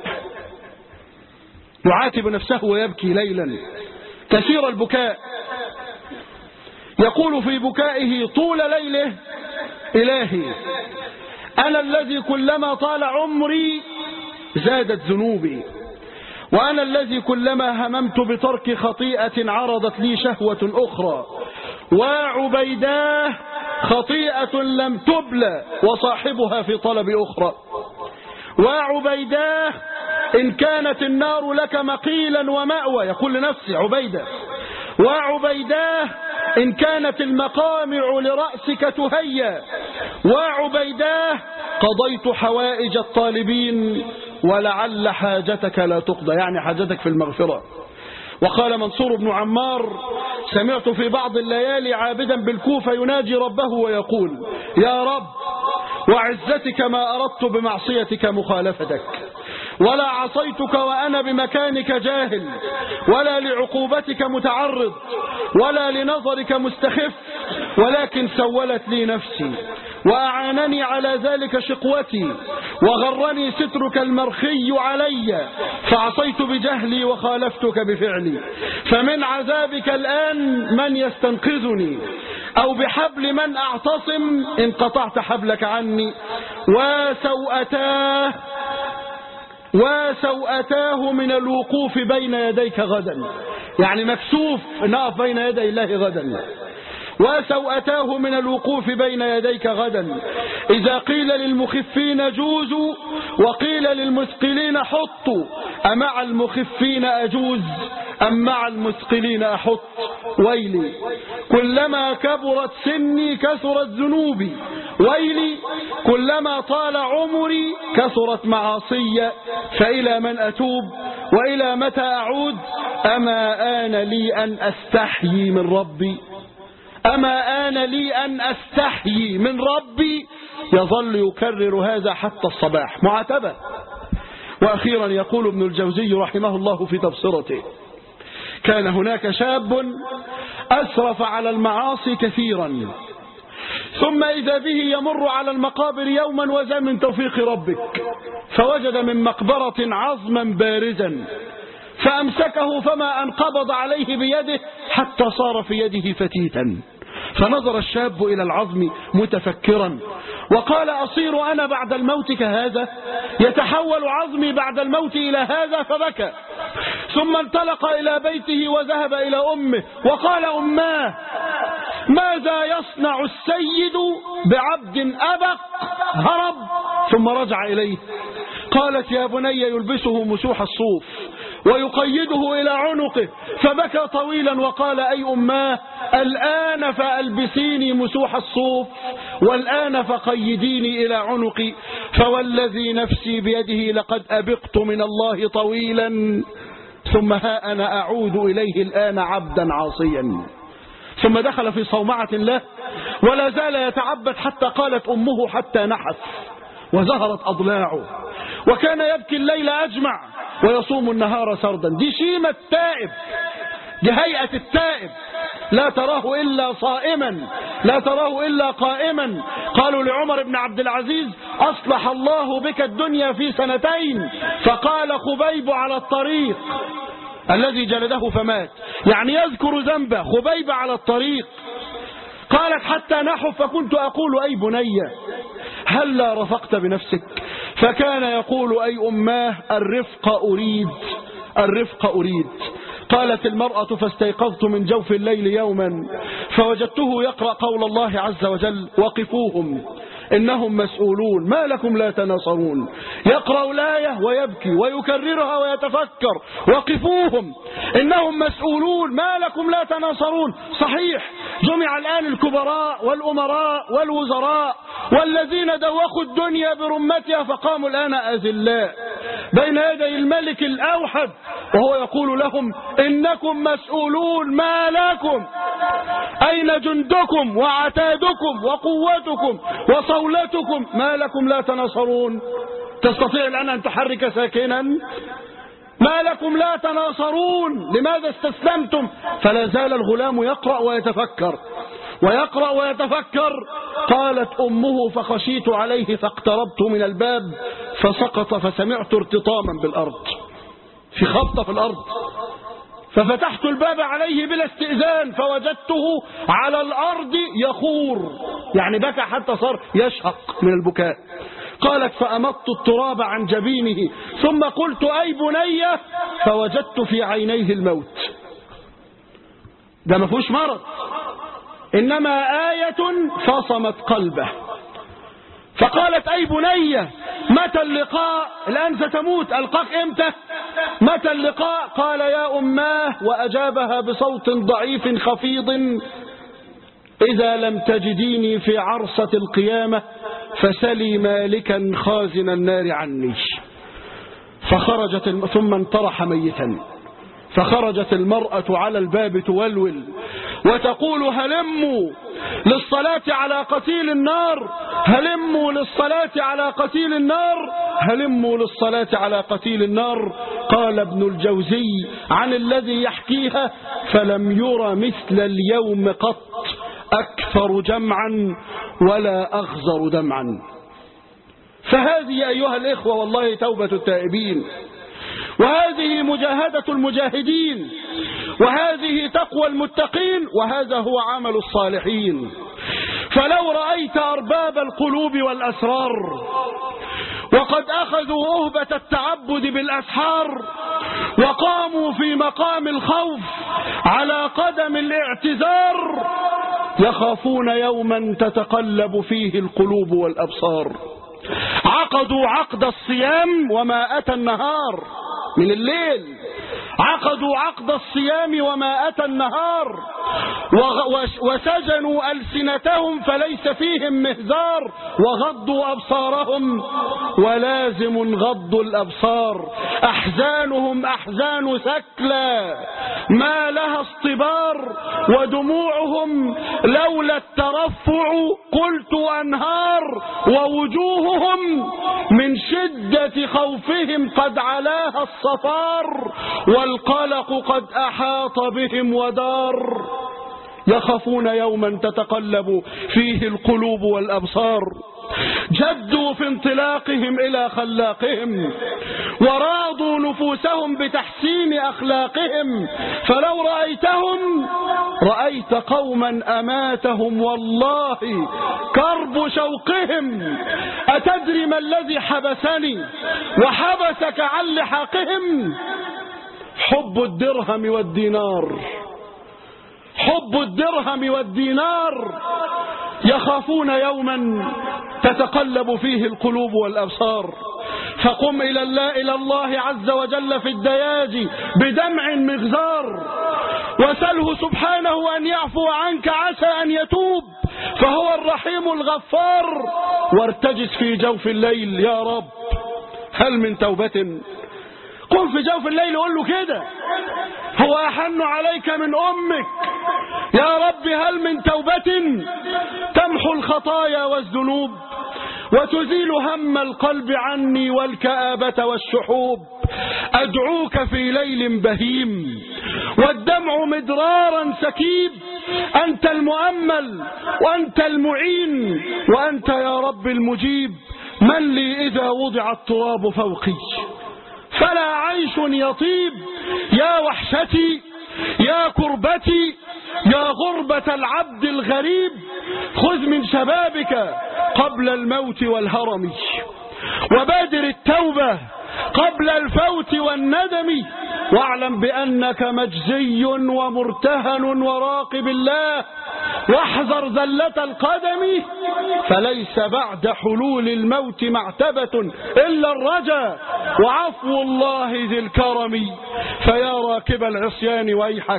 يعاتب نفسه ويبكي ليلا، كثير البكاء، يقول في بكائه طول ليله: إلهي أنا الذي كلما طال عمري زادت ذنوبي، وأنا الذي كلما هممت بترك خطيئة عرضت لي شهوة أخرى، وعبيداه خطيئة لم تبلى وصاحبها في طلب أخرى، وعبيداه إن كانت النار لك مقيلا ومأوى، يقول لنفسي عبيدة، وعبيداه إن كانت المقامع لرأسك تهيا، وعبيداه قضيت حوائج الطالبين ولعل حاجتك لا تقضى، يعني حاجتك في المغفرة. وقال منصور بن عمار: سمعت في بعض الليالي عابدا بالكوفة يناجي ربه ويقول: يا رب وعزتك ما أردت بمعصيتك مخالفتك، ولا عصيتك وأنا بمكانك جاهل، ولا لعقوبتك متعرض، ولا لنظرك مستخف، ولكن سولت لي نفسي وأعانني على ذلك شقوتي، وغرني سترك المرخي علي، فعصيت بجهلي وخالفتك بفعلي، فمن عذابك الآن من يستنقذني، أو بحبل من أعتصم إن قطعت حبلك عني، وسوءتاه وسوءتاه من الوقوف بين يديك غدا، يعني مكسوف نقف بين يدي الله غدا، وسوءتاه من الوقوف بين يديك غدا، إذا قيل للمخفين جوزوا وقيل للمثقلين حطوا، أمع المخفين أجوز أم مع المثقلين أحط، ويلي كلما كبرت سني كثرت ذنوبي، ويلي كلما طال عمري كثرت معاصي، فإلى من أتوب وإلى متى أعود، أما آن لي أن أستحيي من ربي، أما آن لي أن أستحيي من ربي. يظل يكرر هذا حتى الصباح، معاتبة. وأخيرا يقول ابن الجوزي رحمه الله في تبصرته: كان هناك شاب أسرف على المعاصي كثيرا، ثم إذا به يمر على المقابر يوما وذا من توفيق ربك، فوجد من مقبرة عظما بارزا، فأمسكه فما أنقبض عليه بيده حتى صار في يده فتيتا، فنظر الشاب إلى العظم متفكرا وقال: أصير أنا بعد الموت كهذا؟ يتحول عظمي بعد الموت إلى هذا؟ فبكى، ثم انطلق إلى بيته وذهب إلى أمه وقال: أماه ماذا يصنع السيد بعبد أبق هرب؟ ثم رجع إليه، قالت: يا بني يلبسه مسوح الصوف ويقيده إلى عنقه، فبكى طويلا وقال: أي أماه الآن فألبسيني مسوح الصوف، والآن فقيديني إلى عنقي، فوالذي نفسي بيده لقد أبقت من الله طويلا، ثم ها أنا أعود إليه الآن عبدا عاصيا. ثم دخل في صومعة له ولا زال يتعبد حتى قالت أمه حتى نحف وزهرت أضلاعه، وكان يبكي الليل أجمع ويصوم النهار سردا. دي شيمة التائب، دي هيئة التائب، لا تراه إلا صائما، لا تراه إلا قائما. قالوا لعمر بن عبد العزيز: أصلح الله بك الدنيا في سنتين. فقال خبيب على الطريق الذي جلده فمات، يعني يذكر ذنبه، خبيب على الطريق. قالت: حتى نحف فكنت أقول: أي بني هلا رفقت بنفسك؟ فكان يقول: أي أماه الرفق أريد، الرفق أريد. قالت المرأة: فاستيقظت من جوف الليل يوما فوجدته يقرأ قول الله عز وجل: وقفوهم إنهم مسؤولون ما لكم لا تناصرون. يقرأ الآية ويبكي ويكررها ويتفكر: وقفوهم إنهم مسؤولون ما لكم لا تناصرون. صحيح، جمع الآن الكبراء والأمراء والوزراء والذين دوخوا الدنيا برمتها، فقاموا الآن أذلاء بين يدي الملك الأوحد وهو يقول لهم: إنكم مسؤولون ما لكم، أين جندكم وعتادكم وقوتكم وصولتكم ما لكم لا تناصرون؟ تستطيع الآن أن تحرك ساكنا؟ ما لكم لا تناصرون؟ لماذا استسلمتم؟ فلا زال الغلام يقرأ ويتفكر ويقرأ ويتفكر. قالت أمه فخشيت عليه فاقتربت من الباب فسقط فسمعت ارتطاما بالأرض، في خبطة في الأرض، ففتحت الباب عليه بلا استئذان فوجدته على الأرض يخور، يعني بكى حتى صار يشهق من البكاء. قالت فأمطت التراب عن جبينه ثم قلت أي بنية فوجدت في عينيه الموت. ده ما فيهوش مرض، إنما آية فصمت قلبه. فقالت أي بنية متى اللقاء؟ الآن ستموت، ألقاك إمتى؟ متى اللقاء؟ قال يا أماه، وأجابها بصوت ضعيف خفيض إذا لم تجديني في عرصة القيامة فسلي مالكا خازن النار عني. فخرجت ثم انطرح ميتا. فخرجت المرأة على الباب تولول وتقول هلموا للصلاة على قتيل النار، هلموا للصلاة على قتيل النار، هلموا للصلاة على قتيل النار. قال ابن الجوزي عن الذي يحكيها فلم ير مثل اليوم قط أكثر جمعا ولا أغزر دمعا. فهذه أيها الإخوة والله توبة التائبين، وهذه مجاهدة المجاهدين، وهذه تقوى المتقين، وهذا هو عمل الصالحين. فلو رأيت أرباب القلوب والأسرار وقد أخذوا أهبة التعبد بالأسحار وقاموا في مقام الخوف على قدم الاعتذار يخافون يوما تتقلب فيه القلوب والأبصار. عقدوا عقد الصيام وما أتى النهار من الليل، عقدوا عقد الصيام وما أتى النهار، وسجنوا ألسنتهم فليس فيهم مهزار، وغضوا أبصارهم ولازم غض الأبصار. أحزانهم أحزان سكلى ما لها اصطبار، ودموعهم لولا الترفع قلت أنهار، ووجوههم من شدة خوفهم قد علاها الصفار، والقلق قد أحاط بهم ودار. يخافون يوما تتقلب فيه القلوب والأبصار. جدوا في انطلاقهم إلى خلاقهم وراضوا نفوسهم بتحسين أخلاقهم. فلو رأيتهم رأيت قوما أماتهم والله كرب شوقهم. أتدري ما الذي حبسني وحبسك عن لحاقهم؟ حب الدرهم والدينار، حب الدرهم والدينار. يخافون يوما تتقلب فيه القلوب والأبصار. فقم إلى الله, إلى الله عز وجل في الدياج بدمع مغزار، وسله سبحانه أن يعفو عنك عسى أن يتوب فهو الرحيم الغفار. وارتجس في جوف الليل يا رب هل من توبة؟ قم في جوف الليل وقل له كده، هو أحن عليك من أمك. يا رب هل من توبة تمحو الخطايا والذنوب وتزيل هم القلب عني والكآبة والشحوب. أدعوك في ليل بهيم والدمع مدرارا سكيب، أنت المؤمل وأنت المعين وأنت يا رب المجيب. من لي إذا وضع التراب فوقي فلا عيش يطيب. يا وحشتي يا كربتي يا غربة العبد الغريب، خذ من شبابك قبل الموت والهرم، وبادر التوبة قبل الفوت والندم، واعلم بأنك مجزي ومرتهن وراقب الله، واحذر زلة القدم فليس بعد حلول الموت معتبة إلا الرجا وعفو الله ذي الكرم. فيا راكب العصيان ويحك،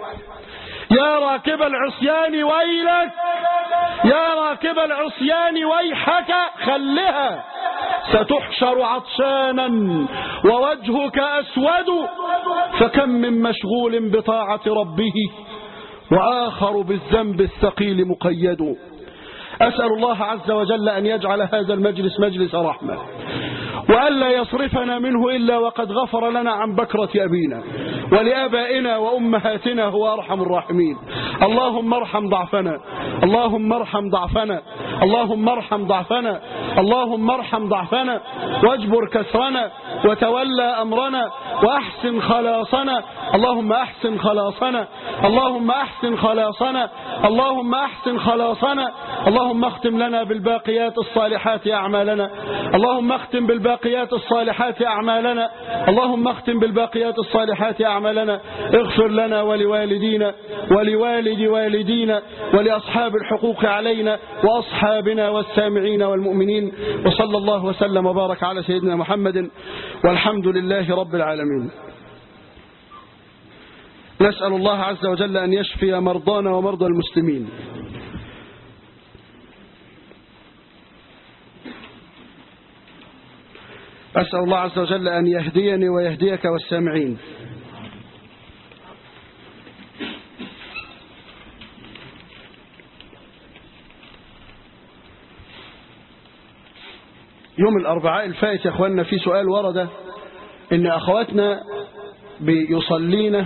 يا راكب العصيان ويلك، يا راكب العصيان ويحك خلها ستحشر عطشانا ووجهك أسود. فكم من مشغول بطاعة ربه وآخر بالذنب الثقيل مقيد. أسأل الله عز وجل أن يجعل هذا المجلس مجلس رحمة، وألا يصرفنا منه إلا وقد غفر لنا عن بكرة أبينا ولآبائنا وأمهاتنا هو أرحم الراحمين. اللهم ارحم ضعفنا، اللهم ارحم ضعفنا، اللهم ارحم ضعفنا، اللهم ارحم ضعفنا واجبر كسرنا وتولى أمرنا وأحسن خلاصنا. اللهم أحسن خلاصنا، اللهم أحسن خلاصنا، اللهم أحسن خلاصنا. اللهم اختم لنا بالباقيات الصالحات أعمالنا، اللهم اختم بالباقيات الصالحات أعمالنا، اللهم اختم بالباقيات الصالحات أعمالنا. اغفر لنا ولوالدينا ولوالد والدينا ولأصحاب الحقوق علينا وأصحابنا والسامعين والمؤمنين. وصلى الله وسلم وبارك على سيدنا محمد والحمد لله رب العالمين. نسأل الله عز وجل أن يشفي مرضانا ومرضى المسلمين. أسأل الله عز وجل أن يهديني ويهديك والسامعين. يوم الأربعاء الفائت يا أخواننا في سؤال ورد إن أخواتنا بيصلين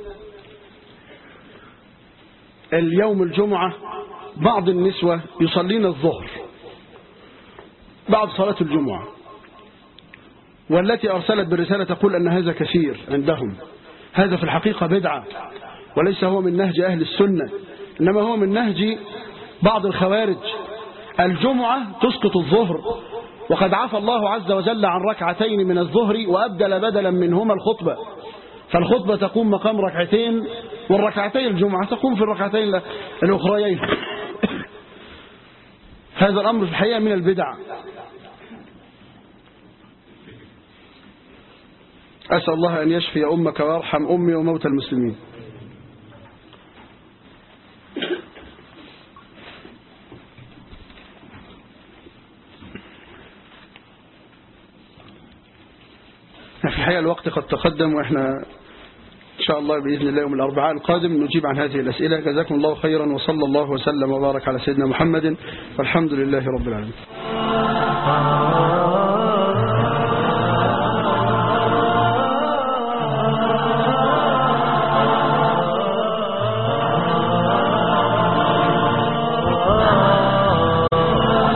اليوم الجمعة، بعض النسوة يصلين الظهر بعد صلاة الجمعة، والتي أرسلت بالرسالة تقول أن هذا كثير عندهم. هذا في الحقيقة بدعة، وليس هو من نهج أهل السنة، إنما هو من نهج بعض الخوارج. الجمعة تسقط الظهر، وقد عفى الله عز وجل عن ركعتين من الظهر وأبدل بدلا منهما الخطبة، فالخطبة تقوم مقام ركعتين، والركعتين الجمعة تقوم في الركعتين الأخريين. هذا الأمر في الحقيقة من البدع. أسأل الله أن يشفي أمك ويرحم أمي وموتى المسلمين. في الحقيقة الوقت قد تقدم، وإحنا إن شاء الله بإذن الله يوم الأربعاء القادم نجيب عن هذه الأسئلة. جزاكم الله خيرا، وصلى الله وسلم وبارك على سيدنا محمد والحمد لله رب العالمين.